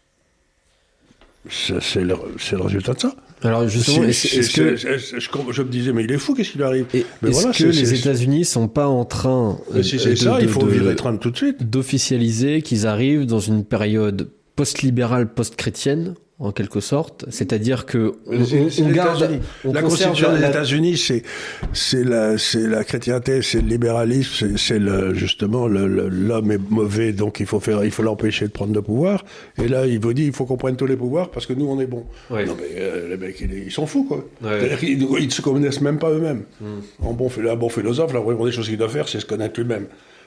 C'est, c'est, le, c'est le résultat de ça. Alors justement, c'est, est-ce, c'est, est-ce que c'est, c'est, je, je me disais mais il est fou, qu'est-ce qui lui arrive? Et, mais est-ce voilà, que c'est, les c'est, États-Unis sont pas en train mais si c'est de, ça, de, il faut de, virer Trump tout de suite, d'officialiser qu'ils arrivent dans une période post-libérale, post-chrétienne, en quelque sorte, c'est-à-dire que on, c'est, c'est on garde, on la constitution des la... États-Unis, c'est c'est la c'est la chrétienté, c'est le libéralisme, c'est, c'est le justement le, le, l'homme est mauvais, donc il faut faire, il faut l'empêcher de prendre le pouvoir. Et là, il vous dit, il faut qu'on prenne tous les pouvoirs parce que nous on est bons. Ouais. Non mais euh, les mecs, ils, ils sont fous quoi. Ouais. Ils, ils ne se connaissent même pas eux-mêmes. Mm. En bon, un bon philosophe, la première des choses qu'il doit faire, c'est se connaître lui-même.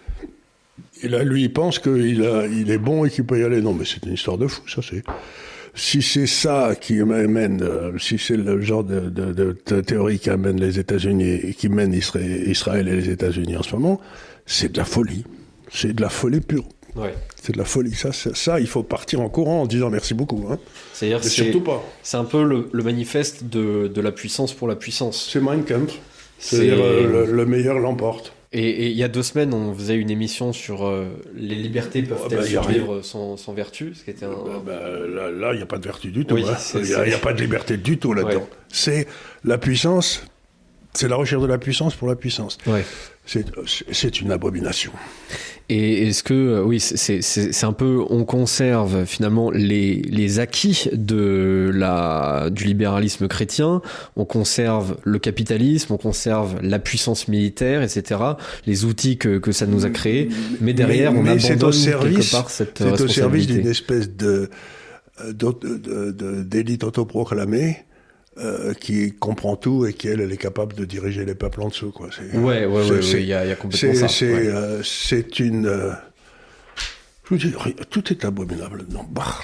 Et là, lui, il pense qu'il a, il est bon et qu'il peut y aller. Non, mais c'est une histoire de fou, ça c'est. Si c'est ça qui amène, euh, si c'est le genre de, de, de, de théorie qui amène les États-Unis et qui mène Israël, Israël et les États-Unis en ce moment, c'est de la folie. C'est de la folie pure. Ouais. C'est de la folie. Ça, ça, ça, il faut partir en courant en disant merci beaucoup. Hein. C'est-à-dire que c'est, surtout pas. C'est un peu le, le manifeste de, de la puissance pour la puissance. C'est Mein Kampf. C'est-à-dire c'est... Euh, le, le meilleur l'emporte. Et, et il y a deux semaines, on faisait une émission sur euh, les libertés peuvent-elles oh, bah, survivre sans, sans vertu, ce qui était un... bah, bah, là, là, il n'y a pas de vertu du tout. Il oui, n'y a, a pas de liberté du tout là-dedans. Ouais. C'est la puissance, c'est la recherche de la puissance pour la puissance. Ouais. C'est, c'est une abomination. Et est-ce que, oui, c'est, c'est, c'est un peu, on conserve finalement les, les acquis de la, du libéralisme chrétien, on conserve le capitalisme, on conserve la puissance militaire, et cetera, les outils que, que ça nous a créés, mais derrière, mais, on mais abandonne service, quelque part cette c'est responsabilité. C'est au service d'une espèce de, de, de, de, d'élite autoproclamée, Euh, qui comprend tout et qui elle, elle est capable de diriger les peuples en dessous quoi. C'est, ouais ouais ouais, il y a, y a complètement c'est, ça. C'est ouais. euh, c'est une euh, je vous dis tout est abominable non bah.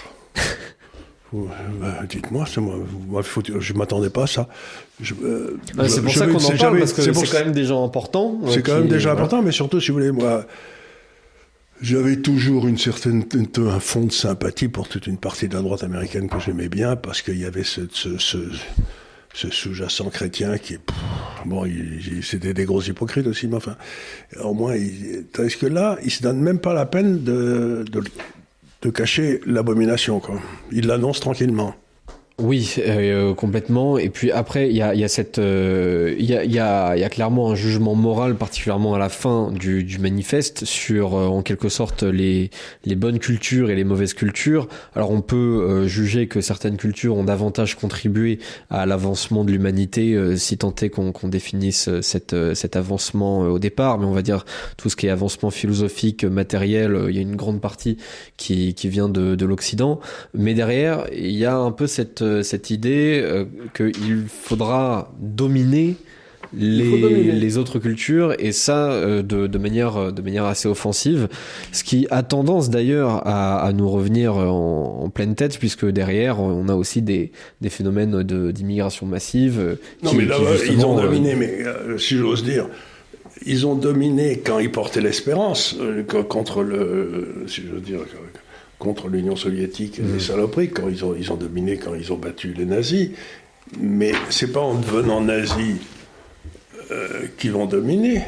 bah dites-moi c'est moi faut, je m'attendais pas à ça. Je, euh, ah, c'est pour je, ça qu'on en parle jamais, parce que c'est, c'est quand même des gens importants. C'est quand même des gens importants mais surtout si vous voulez moi. J'avais toujours une certaine, un fond de sympathie pour toute une partie de la droite américaine que j'aimais bien, parce qu'il y avait ce, ce, ce, ce sous-jacent chrétien qui, pff, bon, il, il, c'était des gros hypocrites aussi, mais enfin, au moins, il, tandis que là, il se donne même pas la peine de, de, de cacher l'abomination, quoi. Il l'annonce tranquillement. Oui, euh, complètement. Et puis après, il y a, y a cette, il euh, y a, il y a, il y a clairement un jugement moral, particulièrement à la fin du, du manifeste, sur euh, en quelque sorte les, les bonnes cultures et les mauvaises cultures. Alors on peut euh, juger que certaines cultures ont davantage contribué à l'avancement de l'humanité, euh, si tant est qu'on, qu'on définisse cette, cet avancement euh, au départ. Mais on va dire tout ce qui est avancement philosophique, matériel, il euh, y a une grande partie qui, qui vient de, de l'Occident. Mais derrière, il y a un peu cette cette idée euh, qu'il faudra dominer les, dominer les autres cultures et ça euh, de, de manière de manière assez offensive, ce qui a tendance d'ailleurs à, à nous revenir en, en pleine tête puisque derrière on a aussi des, des phénomènes de, d'immigration massive. Euh, non qui, mais là qui ils ont dominé, euh, mais euh, si j'ose dire. Ils ont dominé quand ils portaient l'espérance euh, contre le, si je veux dire, contre l'Union soviétique et mmh. les saloperies, quand ils ont, ils ont dominé, quand ils ont battu les nazis. Mais c'est pas en devenant nazis euh, qu'ils vont dominer.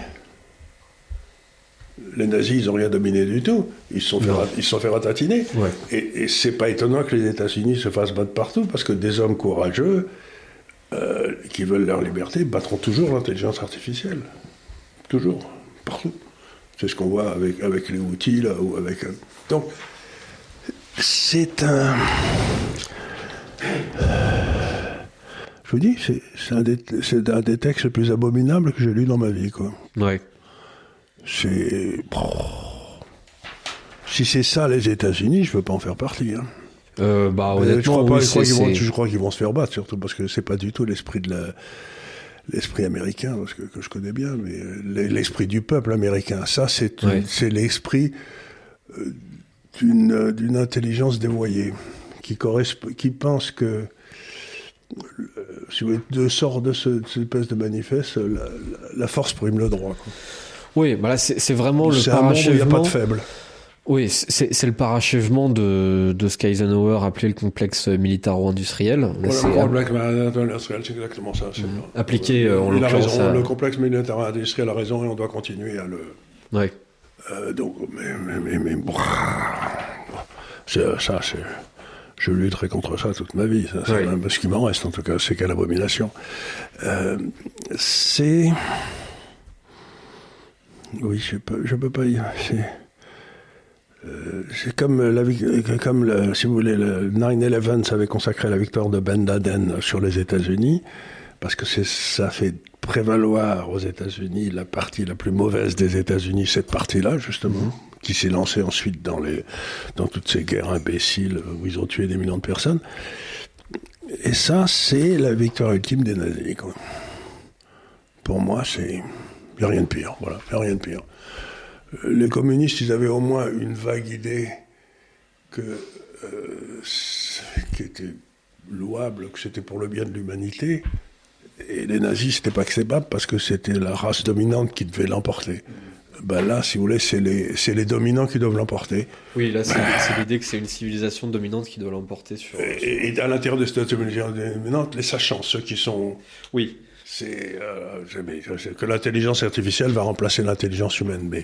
Les nazis, ils n'ont rien dominé du tout. Ils se sont fait, ils se sont fait ratatiner. Ouais. Et, et c'est pas étonnant que les États-Unis se fassent battre partout, parce que des hommes courageux euh, qui veulent leur liberté battront toujours l'intelligence artificielle. Toujours, partout. C'est ce qu'on voit avec, avec les outils, là, ou avec... Euh... Donc, c'est un... Je vous dis, c'est, c'est, un des, c'est un des textes les plus abominables que j'ai lus dans ma vie, quoi. Ouais. C'est... Si c'est ça, les États-Unis, je veux pas en faire partie, hein. Euh, bah, honnêtement, je crois pas, oui, je, crois qu'ils vont, c'est... je crois qu'ils vont se faire battre, surtout parce que c'est pas du tout l'esprit de la... l'esprit américain, parce que, que je connais bien, mais l'esprit du peuple américain, ça, c'est, ouais. c'est l'esprit euh, d'une, d'une intelligence dévoyée, qui, correspond, qui pense que, euh, si vous voulez, de sort de, ce, de cette espèce de manifeste, la, la, la force prime le droit, quoi. Oui, bah là, c'est, c'est vraiment le c'est parachèvement. Il n'y a pas de faible. Oui, c'est, c'est le parachèvement de, de ce qu'Eisenhower appelait le complexe militaro-industriel. Là, voilà, c'est le complexe militaro-industriel, c'est exactement ça. C'est mmh. Appliqué, euh, en il l'occurrence... A raison, à... Le complexe militaro-industriel a raison et on doit continuer à le, ouais. Euh, donc, mais, mais, mais, mais bon, c'est, ça, c'est, je lutterai contre ça toute ma vie. Ça, c'est oui. même, ce qui m'en reste, en tout cas, c'est quelle abomination. Euh, c'est, oui, je peux, je peux pas dire. C'est, euh, c'est comme la, comme le, si vous voulez, le neuf onze avait consacré la victoire de Ben Laden sur les États-Unis, parce que c'est, ça fait prévaloir aux États-Unis la partie la plus mauvaise des États-Unis, cette partie-là, justement, mmh. qui s'est lancée ensuite dans les, dans toutes ces guerres imbéciles où ils ont tué des millions de personnes. Et ça, c'est la victoire ultime des nazis, quoi. Pour moi, c'est, il n'y a rien de pire, voilà, il n'y a rien de pire. Les communistes, ils avaient au moins une vague idée que, euh, qui était louable, que c'était pour le bien de l'humanité. Et les nazis, c'était pas acceptable parce que c'était la race dominante qui devait l'emporter. Ben là, si vous voulez, c'est les, c'est les dominants qui doivent l'emporter. Oui, là, c'est, c'est l'idée que c'est une civilisation dominante qui doit l'emporter sur... Et, et à l'intérieur de cette civilisation dominante, les sachants, ceux qui sont... Oui. C'est, euh, c'est que l'intelligence artificielle va remplacer l'intelligence humaine, mais...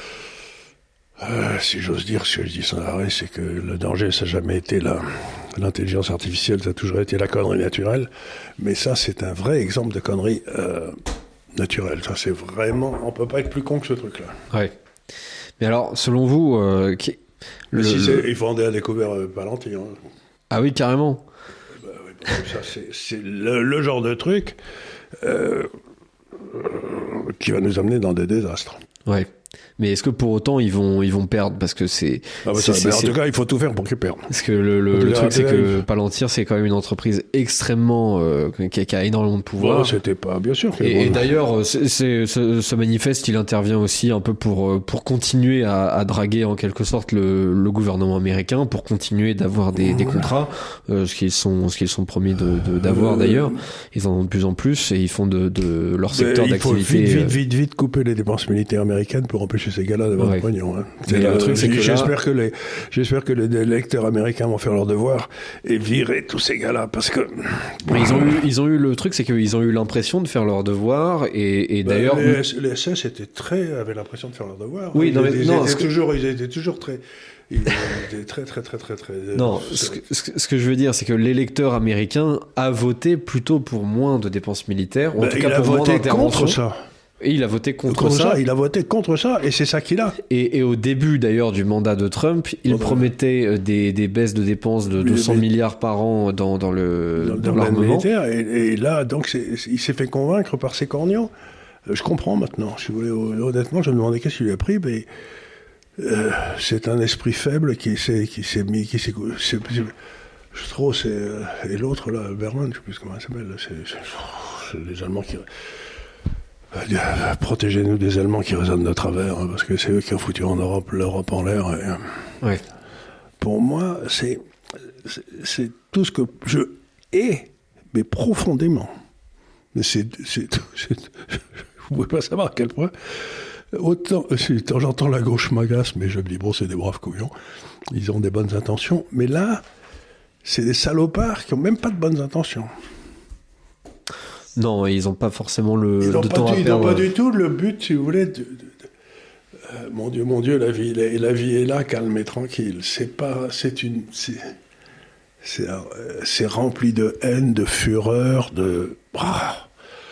Euh, si j'ose dire, ce que je dis sans arrêt, c'est que le danger, ça n'a jamais été la, l'intelligence artificielle, ça a toujours été la connerie naturelle. Mais ça, c'est un vrai exemple de connerie euh, naturelle. Ça, c'est vraiment... On peut pas être plus con que ce truc-là. Ouais. Mais alors, selon vous... Euh, qui... le, si c'est, il faut en a découvert euh, Palantir. Hein. Ah oui, carrément. Bah, oui, parce que ça, c'est, c'est le, le genre de truc euh, euh, qui va nous amener dans des désastres. Ouais. Mais est-ce que pour autant ils vont ils vont perdre parce que c'est, ah bah c'est, ça, c'est en c'est... tout cas il faut tout faire pour qu'ils perdent. Parce que le, le, le truc c'est que Palantir c'est quand même une entreprise extrêmement euh, qui, a, qui a énormément de pouvoir. Bon, c'était pas bien sûr. Et, bon. et d'ailleurs c'est, c'est, ce, ce manifeste il intervient aussi un peu pour pour continuer à, à draguer en quelque sorte le, le gouvernement américain pour continuer d'avoir des, des contrats, euh, ce qu'ils sont ce qu'ils sont promis de, de d'avoir euh... d'ailleurs. Ils en ont de plus en plus et ils font de, de leur secteur il d'activité. Il faut vite vite vite vite couper les dépenses militaires américaines pour empêcher ces gars-là d'avoir ouais. pognon, hein. C'est le truc, c'est que j'espère là... que les, j'espère que les électeurs américains vont faire leur devoir et virer tous ces gars-là, parce que. Mais ils ont eu, ils ont eu le truc, c'est qu'ils ont eu l'impression de faire leur devoir et, et ben d'ailleurs. Les, les S S étaient très, avaient l'impression de faire leur devoir. Oui, non, mais, ils, non, étaient que... toujours, ils étaient toujours très. Ils étaient très, très, très, très, très. Non, ce que, ce que je veux dire, c'est que l'électeur américain a voté plutôt pour moins de dépenses militaires, ou en ben, tout cas il pour a moins voté contre ça. Et il a voté contre, contre ça. ça. Il a voté contre ça, et c'est ça qu'il a. Et, et au début, d'ailleurs, du mandat de Trump, il bon, promettait des, des baisses de dépenses de deux cents milliards par an dans, dans le dans, dans dans l'armement. Militaire, et, et là, donc, c'est, il s'est fait convaincre par ses corgnons. Je comprends maintenant. Si vous voulez, honnêtement, je me demandais qu'est-ce qu'il lui a pris, mais euh, c'est un esprit faible qui s'est, qui s'est mis, qui s'est, c'est, je trouve, c'est et l'autre là, Berman, je sais plus comment il s'appelle. C'est, c'est, c'est les Allemands qui protégez-nous des Allemands qui résonnent de travers, hein, parce que c'est eux qui ont foutu en Europe l'Europe en l'air. Et, ouais. Pour moi, c'est, c'est c'est tout ce que je hais, mais profondément. Mais c'est c'est, c'est vous pouvez pas savoir à quel point. Autant, autant j'entends la gauche m'agace, mais je me dis bon, c'est des braves couillons. Ils ont des bonnes intentions, mais là, c'est des salopards qui ont même pas de bonnes intentions. Non, ils n'ont pas forcément le, ils le temps du, à perdre. Ils n'ont pas du tout le but, si vous voulez. De, de, de, euh, mon Dieu, mon Dieu, la vie, la, la vie est là, calme et tranquille. C'est pas, c'est une, c'est, c'est, euh, c'est rempli de haine, de fureur, de. Ah.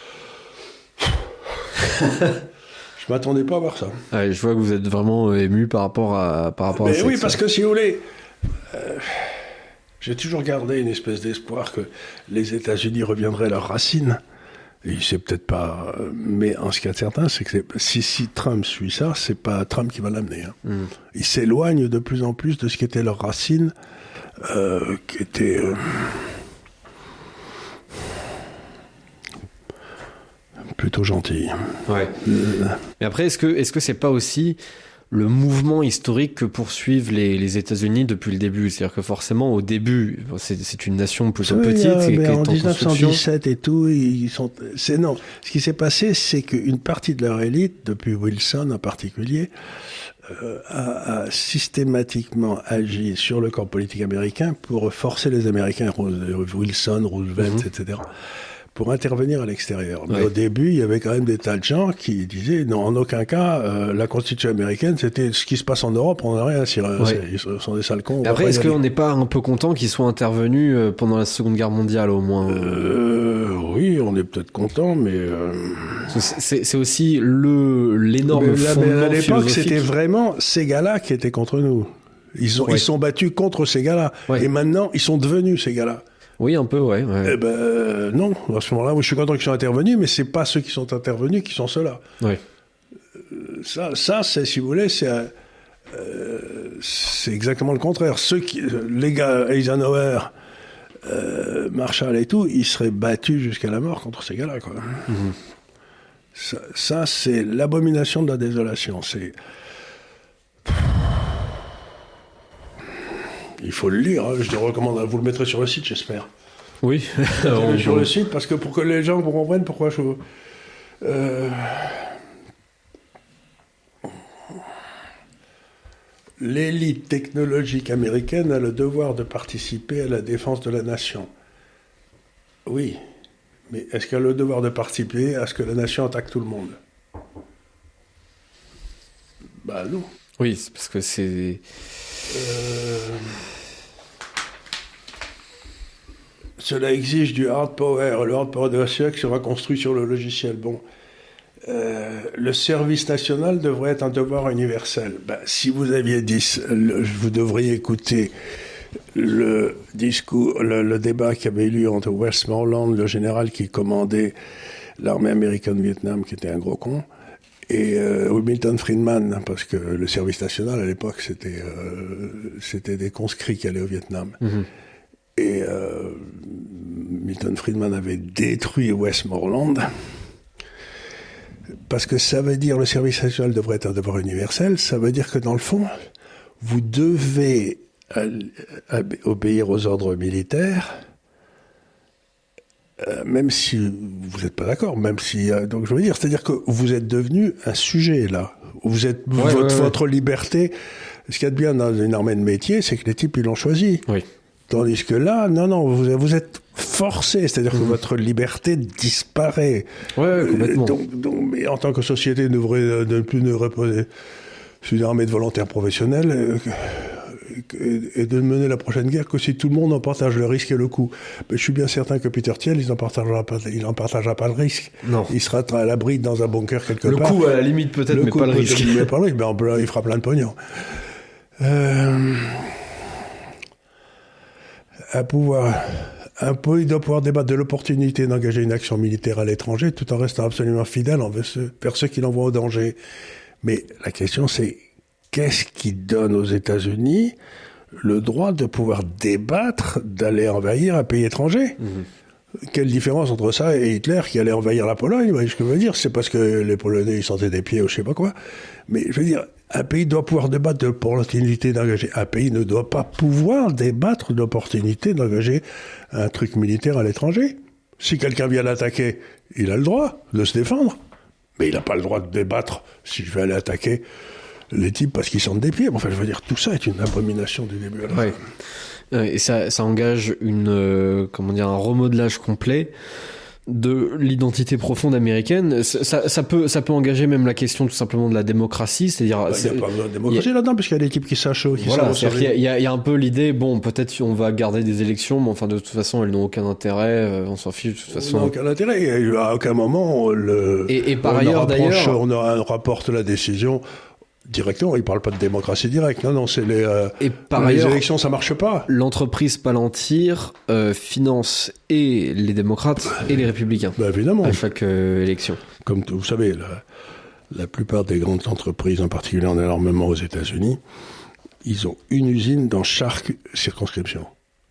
Je m'attendais pas à voir ça. Ouais, je vois que vous êtes vraiment ému par rapport à par rapport Mais à ça. Oui, parce que si vous voulez. Euh, J'ai toujours gardé une espèce d'espoir que les États-Unis reviendraient à leurs racines. Et c'est peut-être pas. Mais en ce qui est certain, c'est que c'est... Si, si Trump suit ça, c'est pas Trump qui va l'amener. Hein. Mm. Il s'éloigne de plus en plus de ce qui était leurs racines, euh, qui était. Euh... plutôt gentil. Ouais. Euh... Mais après, est-ce que est-ce que c'est pas aussi le mouvement historique que poursuivent les, les États-Unis depuis le début? C'est-à-dire que forcément, au début, c'est, c'est une nation plutôt oui, petite. Euh, qui, mais qui en est en dix-neuf cent dix-sept et tout, ils sont. C'est non. Ce qui s'est passé, c'est qu'une partie de leur élite, depuis Wilson en particulier, euh, a, a systématiquement agi sur le corps politique américain pour forcer les Américains, Wilson, Roosevelt, mm-hmm. et cetera, pour intervenir à l'extérieur. Mais ouais. au début, il y avait quand même des tas de gens qui disaient non, en aucun cas, euh, la Constitution américaine, c'était ce qui se passe en Europe, on n'a rien à cirer. Ouais. Ils sont des sales cons. Après, est-ce qu'on n'est pas un peu content qu'ils soient intervenus pendant la Seconde Guerre mondiale, au moins euh, Oui, on est peut-être content, mais... Euh... C'est, c'est aussi le, l'énorme mais, fondement mais à l'époque, philosophique. C'était vraiment ces gars-là qui étaient contre nous. Ils ont, ouais. ils sont battus contre ces gars-là. Ouais. Et maintenant, ils sont devenus ces gars-là. Oui, un peu, ouais. ouais. Eh ben, euh, non. À ce moment-là, moi, je suis content qu'ils soient intervenus, mais c'est pas ceux qui sont intervenus qui sont ceux-là. Ouais. Euh, ça, ça, c'est, si vous voulez, c'est, un, euh, c'est exactement le contraire. Ceux qui, les gars, Eisenhower, euh, Marshall et tout, ils seraient battus jusqu'à la mort contre ces gars-là, quoi. Mm-hmm. Ça, ça, c'est l'abomination de la désolation. C'est... Il faut le lire, hein. Je te recommande, vous le mettrez sur le site, j'espère. Oui. on... Sur le site, parce que pour que les gens comprennent pourquoi je... Euh... L'élite technologique américaine a le devoir de participer à la défense de la nation. Oui, mais est-ce qu'elle a le devoir de participer à ce que la nation attaque tout le monde ? Bah non. Oui, c'est parce que c'est... Euh... Cela exige du hard power. Le hard power de la C I A sera construit sur le logiciel. Bon, euh, le service national devrait être un devoir universel. Ben, si vous aviez dit, le, vous devriez écouter le discours, le, le débat qui avait eu lieu entre Westmoreland, le général qui commandait l'armée américaine au Vietnam, qui était un gros con, et euh, Milton Friedman, parce que le service national à l'époque c'était euh, c'était des conscrits qui allaient au Vietnam. Mm-hmm. Et euh, Milton Friedman avait détruit Westmoreland parce que ça veut dire le service national devrait être un devoir universel. Ça veut dire que dans le fond, vous devez obéir aux ordres militaires. Euh, même si vous n'êtes pas d'accord, même si euh, donc je veux dire, c'est-à-dire que vous êtes devenu un sujet là. Vous êtes ouais, votre, ouais, ouais. votre liberté. Ce qu'il y a de bien dans une armée de métier, c'est que les types ils l'ont choisi. Oui. Tandis que là, non, non, vous, vous êtes forcé, c'est-à-dire mmh. que votre liberté disparaît. Ouais, complètement. Donc, donc, mais en tant que société, nous devrions ne plus nous reposer sur une armée de volontaires professionnels. Euh, et de mener la prochaine guerre que si tout le monde en partage le risque et le coût. Mais je suis bien certain que Peter Thiel, il n'en partagera pas, il en partagera pas le risque. Non. Il sera à l'abri dans un bunker quelque le part. Le coût, à la limite, peut-être, le mais coût, pas le risque. Mais pas le risque, mais il fera plein de pognon. Euh, à pouvoir, un pays doit pouvoir débattre de l'opportunité d'engager une action militaire à l'étranger tout en restant absolument fidèle envers ceux, vers ceux qui l'envoient au danger. Mais la question, c'est qu'est-ce qui donne aux États-Unis le droit de pouvoir débattre d'aller envahir un pays étranger ? Mmh. Quelle différence entre ça et Hitler qui allait envahir la Pologne ? Vous voyez ce que je veux dire ? C'est parce que les Polonais ils sentaient des pieds ou je sais pas quoi. Mais je veux dire, un pays doit pouvoir débattre de l'opportunité d'engager. Un pays ne doit pas pouvoir débattre de l'opportunité d'engager un truc militaire à l'étranger. Si quelqu'un vient l'attaquer, il a le droit de se défendre. Mais il n'a pas le droit de débattre si je vais aller attaquer les types parce qu'ils sentent des pieds. Enfin, je veux dire, tout ça est une abomination du début à la ouais. fin. Et ça, ça engage une, euh, comment dire, un remodelage complet de l'identité profonde américaine. Ça, ça peut, ça peut engager même la question tout simplement de la démocratie, c'est-à-dire. Il c'est, n'y a pas de démocratie a, là-dedans, parce qu'il y a des types qui sachent, qui voilà, savent. C'est-à-dire qu'il y a, il y a un peu l'idée, bon, peut-être on va garder des élections, mais enfin de toute façon elles n'ont aucun intérêt, euh, on s'en fiche de toute façon. On n'a aucun intérêt. Et à aucun moment le. Et, et par on ailleurs, rapproche, d'ailleurs, on a, rapporte la décision. Directement, il ne parle pas de démocratie directe. Non, non, c'est les, euh, et par les ailleurs, élections, ça ne marche pas. L'entreprise Palantir euh, finance et les démocrates et les républicains. Ben évidemment. À chaque euh, élection. Comme vous savez, la, la plupart des grandes entreprises, en particulier en armement aux États-Unis, ils ont une usine dans chaque circonscription.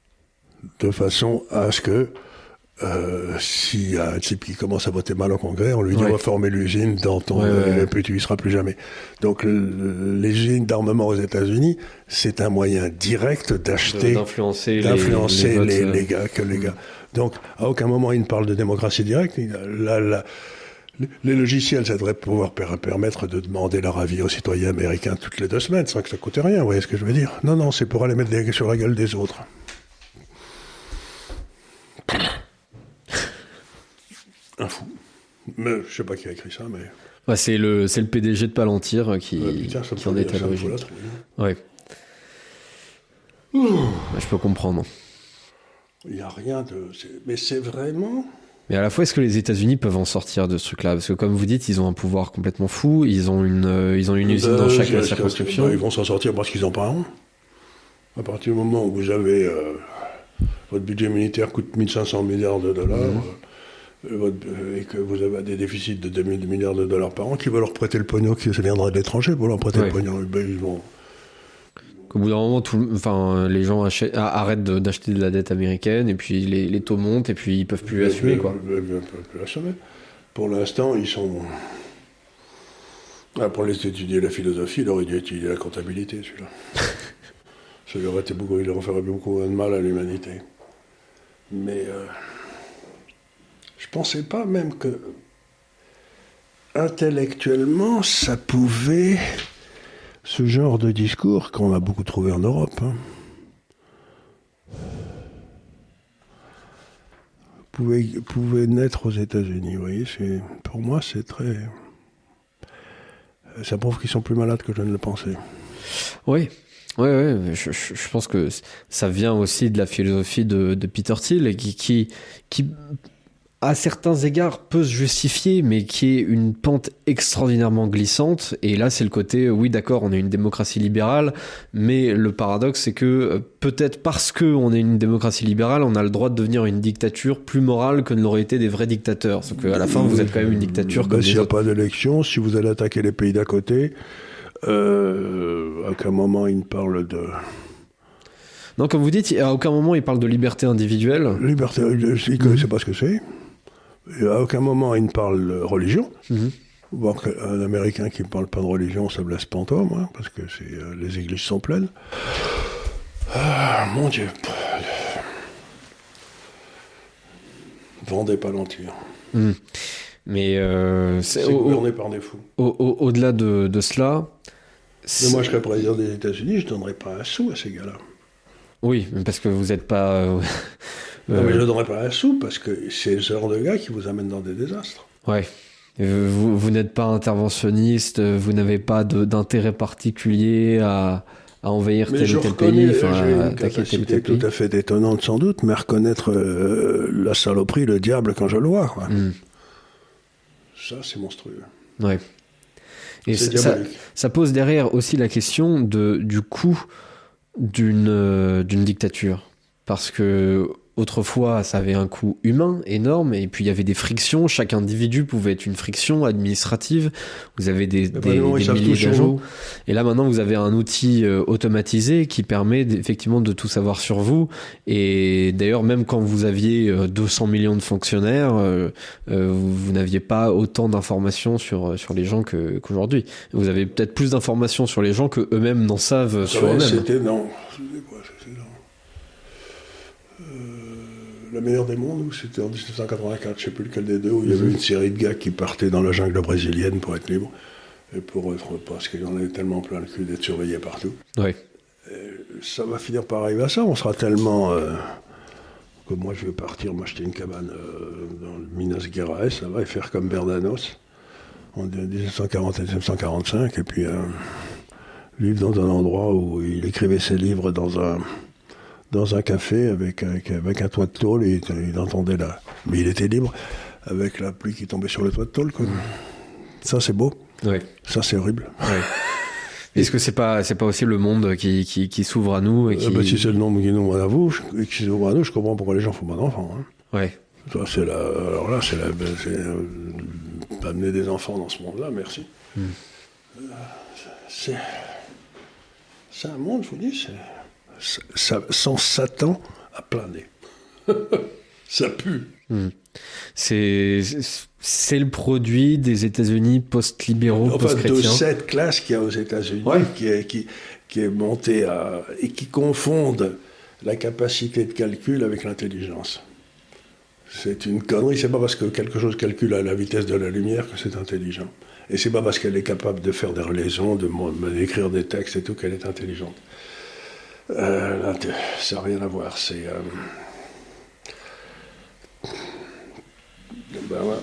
De façon à ce que Euh, s'il y a un type qui commence à voter mal au Congrès, on lui dit ouais. on va former l'usine dans ton ouais, ouais, et puis tu y seras plus jamais. Donc l'usine d'armement aux États-Unis, c'est un moyen direct d'acheter, d'influencer, d'influencer les, les, les, les gars que les gars. Donc à aucun moment il ne parle de démocratie directe. La, la, les logiciels, ça devrait pouvoir permettre de demander leur avis aux citoyens américains toutes les deux semaines sans que ça coûte rien. Vous voyez ce que je veux dire ? Non, non, c'est pour aller mettre des sur la gueule des autres. Un fou. Mais je sais pas qui a écrit ça, mais... Bah, c'est, le, c'est le P D G de Palantir qui, ouais, putain, qui en est à l'origine. Ouais. Ouh. Bah, je peux comprendre. Il n'y a rien de... C'est... Mais c'est vraiment... Mais à la fois, est-ce que les États-Unis peuvent en sortir de ce truc-là ? Parce que comme vous dites, ils ont un pouvoir complètement fou, ils ont une, euh, ils ont une usine euh, dans chaque circonscription. Bah, ils vont s'en sortir parce qu'ils en parlent. À partir du moment où vous avez... Euh, votre budget militaire coûte mille cinq cents milliards de dollars, mmh. euh, votre, euh, et que vous avez des déficits de deux mille milliards de dollars par an, qui va leur prêter le pognon qui viendra de l'étranger pour leur prêter ouais. le pognon. Ben, ils vont... Qu'au bout d'un moment, tout, enfin, les gens achètent, arrêtent de, d'acheter de la dette américaine, et puis les, les taux montent, et puis ils peuvent plus l'assumer, ils quoi. Ils peuvent plus l'assumer. Pour l'instant, ils sont... Ah, pour les étudier la philosophie, il aurait dû étudier la comptabilité, celui-là. Ça lui aurait été beaucoup, il aurait fait beaucoup de mal à l'humanité. Mais euh, je pensais pas même que intellectuellement, ça pouvait... Ce genre de discours qu'on a beaucoup trouvé en Europe, hein, pouvait, pouvait naître aux États-Unis. Vous voyez, c'est, pour moi, c'est très... Ça prouve qu'ils sont plus malades que je ne le pensais. Oui, oui, oui. Je, je, je pense que ça vient aussi de la philosophie de, de Peter Thiel, qui, qui, qui, à certains égards, peut se justifier, mais qui est une pente extraordinairement glissante. Et là, c'est le côté, oui, d'accord, on est une démocratie libérale, mais le paradoxe, c'est que peut-être parce qu'on est une démocratie libérale, on a le droit de devenir une dictature plus morale que ne l'auraient été des vrais dictateurs. Sauf qu'à la fin, vous êtes quand même une dictature. Ben, s'il n'y a pas d'élection, si vous allez attaquer les pays d'à côté, euh, à quel moment ils ne parlent de... Non, comme vous dites, à aucun moment ils parlent de liberté individuelle. Liberté, ils ne connaissent pas ce que c'est. Et à aucun moment, il ne parle de religion. Mm-hmm. Voir qu'un Américain qui ne parle pas de religion, ça me laisse pantois, moi, parce que c'est, euh, les églises sont pleines. Ah, mon Dieu. Vendez Palantir. Mm. Mais euh, c'est, c'est gouverné par des fous. Au, au, au-delà de, de cela... Mais moi, je serais président des États-Unis, je ne donnerais pas un sou à ces gars-là. Oui, parce que vous n'êtes pas... Euh... Non, mais je ne donnerais pas un sou, parce que c'est ce genre de gars qui vous amène dans des désastres. Ouais. Vous, vous n'êtes pas interventionniste, vous n'avez pas de, d'intérêt particulier à, à envahir mais tel ou tel pays, enfin, à attaquer tel ou tel pays. Tout à fait étonnante sans doute, mais reconnaître euh, la saloperie, le diable quand je le vois. Quoi. Mm. Ça, c'est monstrueux. Ouais. Et c'est ça, ça pose derrière aussi la question de, du coût d'une, euh, d'une dictature. Parce que autrefois, ça avait un coût humain énorme, et puis il y avait des frictions. Chaque individu pouvait être une friction administrative. Vous avez des, des, des milliers d'agents. Et là, maintenant, vous avez un outil euh, automatisé qui permet effectivement de tout savoir sur vous. Et d'ailleurs, même quand vous aviez euh, deux cents millions de fonctionnaires, euh, euh, vous, vous n'aviez pas autant d'informations sur, sur les gens que, qu'aujourd'hui. Vous avez peut-être plus d'informations sur les gens que eux-mêmes n'en savent sur eux-mêmes. C'était non. C'était quoi, c'était non. Le meilleur des mondes, ou c'était en dix-neuf cent quatre-vingt-quatre, je ne sais plus lequel des deux, où il y avait une série de gars qui partaient dans la jungle brésilienne pour être libres, et pour être, parce qu'ils en avaient tellement plein le cul d'être surveillés partout. Ouais. Et ça va finir par arriver à ça, on sera tellement... Euh, que moi je vais partir m'acheter une cabane euh, dans le Minas Gerais, ça va, et faire comme Bernanos, en dix-neuf cent quarante et dix-neuf cent quarante-cinq, et puis euh, vivre dans un endroit où il écrivait ses livres dans un... dans un café avec, avec, avec un toit de tôle, et il, il entendait là. Mais il était libre, avec la pluie qui tombait sur le toit de tôle. Quoi. Ça, c'est beau. Ouais. Ça, c'est horrible. Ouais. Est-ce que c'est pas, c'est pas aussi le monde qui, qui, qui s'ouvre à nous et qui... euh, bah, Si c'est le monde qui s'ouvre à vous, je, qui s'ouvre à nous, je comprends pourquoi les gens font pas d'enfants. Hein. Ouais. Ça, c'est la, alors là, c'est la... C'est, euh, pas amener des enfants dans ce monde-là, merci. Mm. Euh, c'est, c'est un monde, je vous dis, c'est... Ça, sans Satan à plein nez. Ça pue. Mmh. C'est, c'est le produit des États-Unis post-libéraux, enfin, post-chrétiens. De cette classe qu'il y a aux États-Unis, ouais. qui, est, qui, qui est montée à, et qui confondent la capacité de calcul avec l'intelligence. C'est une connerie. C'est pas parce que quelque chose calcule à la vitesse de la lumière que c'est intelligent. Et c'est pas parce qu'elle est capable de faire des relaisons, de, d'écrire des textes et tout, qu'elle est intelligente. Euh, ça n'a rien à voir. C'est, euh, Ben ouais.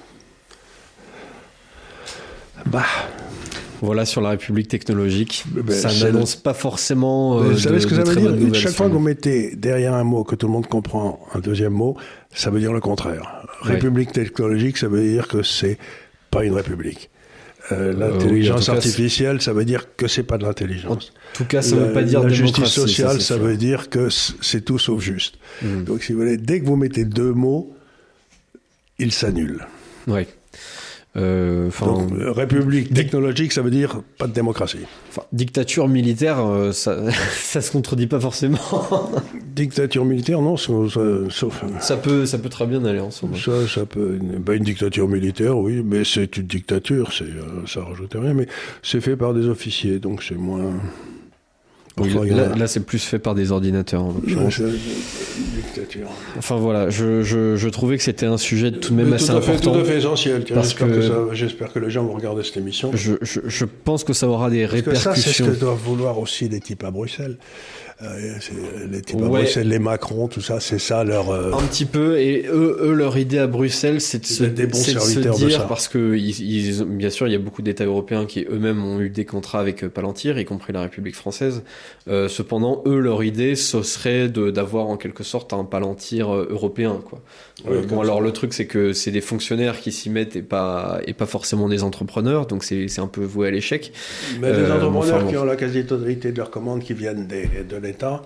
Bah. Voilà sur la République technologique. Ben, ça n'annonce le... pas forcément. Euh, vous savez de, ce que ça veut dire? Nouvelles, Chaque fois que vous mettez derrière un mot que tout le monde comprend un deuxième mot, ça veut dire le contraire. Ouais. République technologique, ça veut dire que c'est pas une république. Euh, l'intelligence euh, oui, artificielle, ça veut dire que c'est pas de l'intelligence. En tout cas, ça ne veut pas dire la démocratie. Justice sociale, ça, ça veut dire que c'est tout sauf juste. Mmh. Donc, si vous voulez, dès que vous mettez deux mots, ils s'annulent. Oui. Euh, Donc, euh, république technologique, ça veut dire pas de démocratie. Enfin, dictature militaire, euh, ça, ça se contredit pas forcément. Dictature militaire, non, sauf, sauf ça peut, ça peut très bien aller ensemble. Ça, ça peut. Une, bah, une dictature militaire, oui, mais c'est une dictature, c'est, euh, ça rajoute rien, mais c'est fait par des officiers, donc c'est moins. Oui, là, là, c'est plus fait par des ordinateurs, en l'occurrence. Dictature. Enfin voilà, je, je, je trouvais que c'était un sujet tout de même mais assez tout à fait, important. Tout à fait essentiel. Tiens, parce j'espère, que, que ça, j'espère que les gens vont regarder cette émission. Je, je, je pense que ça aura des parce répercussions. Que ça, c'est ce que doivent vouloir aussi les types à Bruxelles. Euh, c'est les types ouais. à Bruxelles, les Macron, tout ça, c'est ça leur... Euh... Un petit peu, et eux, eux leur idée à Bruxelles, c'est de se, des bons c'est de se dire, de ça. parce que, ils, ils, bien sûr, il y a beaucoup d'États européens qui eux-mêmes ont eu des contrats avec Palantir, y compris la République française. Euh, cependant, eux, leur idée, ce serait de, d'avoir en quelque sorte un Palantir européen, quoi. Oui, euh, bon, alors ça. Le truc, c'est que c'est des fonctionnaires qui s'y mettent et pas, et pas forcément des entrepreneurs, donc c'est, c'est un peu voué à l'échec. Mais euh, des entrepreneurs enfin, qui ont la quasi-totalité de leurs commandes qui viennent des, de l'État,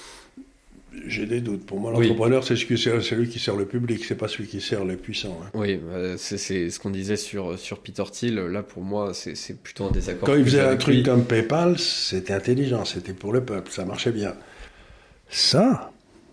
j'ai des doutes. Pour moi, l'entrepreneur, oui. c'est, ce qui sert, c'est celui qui sert le public, c'est pas celui qui sert les puissants. Hein. Oui, euh, c'est, c'est ce qu'on disait sur, sur Peter Thiel. Là, pour moi, c'est, c'est plutôt un désaccord. Quand il faisait un truc lui. comme PayPal, c'était intelligent, c'était pour le peuple, ça marchait bien. Ça,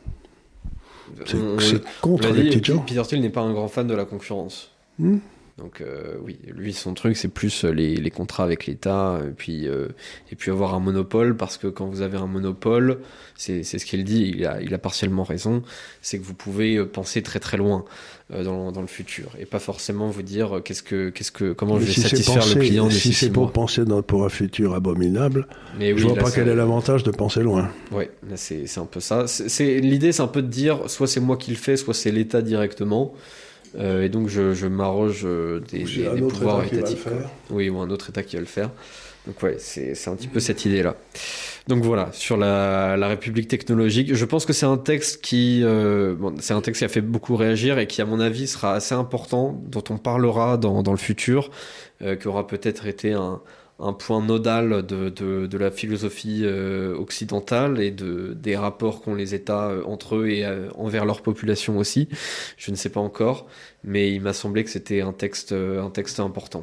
c'est, on, c'est contre les petits gens. Peter Thiel n'est pas un grand fan de la concurrence. Hmm. Donc euh, oui, lui son truc c'est plus les, les contrats avec l'État et puis euh, et puis avoir un monopole, parce que quand vous avez un monopole, c'est c'est ce qu'il dit, il a il a partiellement raison, c'est que vous pouvez penser très très loin euh, dans dans le futur et pas forcément vous dire qu'est-ce que qu'est-ce que comment mais je vais si satisfaire pensé, le client. Si c'est pour mois. penser dans, pour un futur abominable, mais oui, je vois là, pas quel ça... est l'avantage de penser loin. Oui, là c'est c'est un peu ça. C'est, c'est l'idée, c'est un peu de dire soit c'est moi qui le fais, soit c'est l'État directement. Euh, et donc je, je m'arroge euh, des, des, des pouvoirs étatiques. Oui, ou un autre État qui va le faire. Donc ouais, c'est, c'est un petit peu cette idée-là. Donc voilà, sur la, la République technologique, je pense que c'est un texte qui, euh, bon, c'est un texte qui a fait beaucoup réagir et qui, à mon avis, sera assez important, dont on parlera dans, dans le futur, euh, qui aura peut-être été un, un point nodal de, de, de la philosophie euh, occidentale et de, des rapports qu'ont les États euh, entre eux et euh, envers leur population aussi. Je ne sais pas encore, mais il m'a semblé que c'était un texte, euh, un texte important.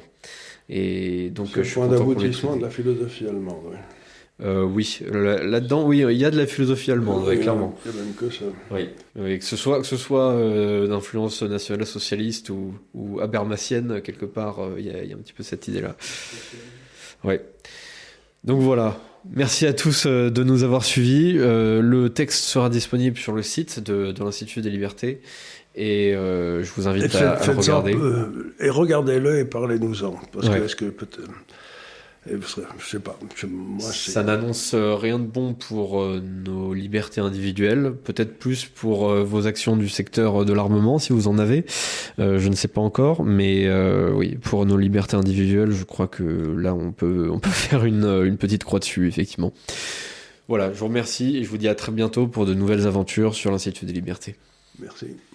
Et donc, c'est le point d'aboutissement de la philosophie allemande. Oui. Euh, oui, là-dedans, oui, il y a de la philosophie allemande, oui, clairement. Il y a même que ça. Oui, oui, que ce soit, que ce soit euh, d'influence nationale-socialiste ou, ou habermasienne, quelque part, euh, il y a, il y a un petit peu cette idée-là. Ouais. Donc voilà. Merci à tous euh, de nous avoir suivis. Euh, le texte sera disponible sur le site de, de l'Institut des Libertés. Et euh, je vous invite et à, faites, à le regarder. Euh, et regardez-le et parlez-nous-en. Parce ouais. que est-ce que peut-être... Et je sais pas. Je, moi, ça c'est... n'annonce rien de bon pour euh, nos libertés individuelles, peut-être plus pour euh, vos actions du secteur de l'armement, si vous en avez. Euh, je ne sais pas encore, mais euh, oui, pour nos libertés individuelles, je crois que là, on peut, on peut faire une, une petite croix dessus, effectivement. Voilà, je vous remercie et je vous dis à très bientôt pour de nouvelles aventures sur l'Institut des Libertés. Merci.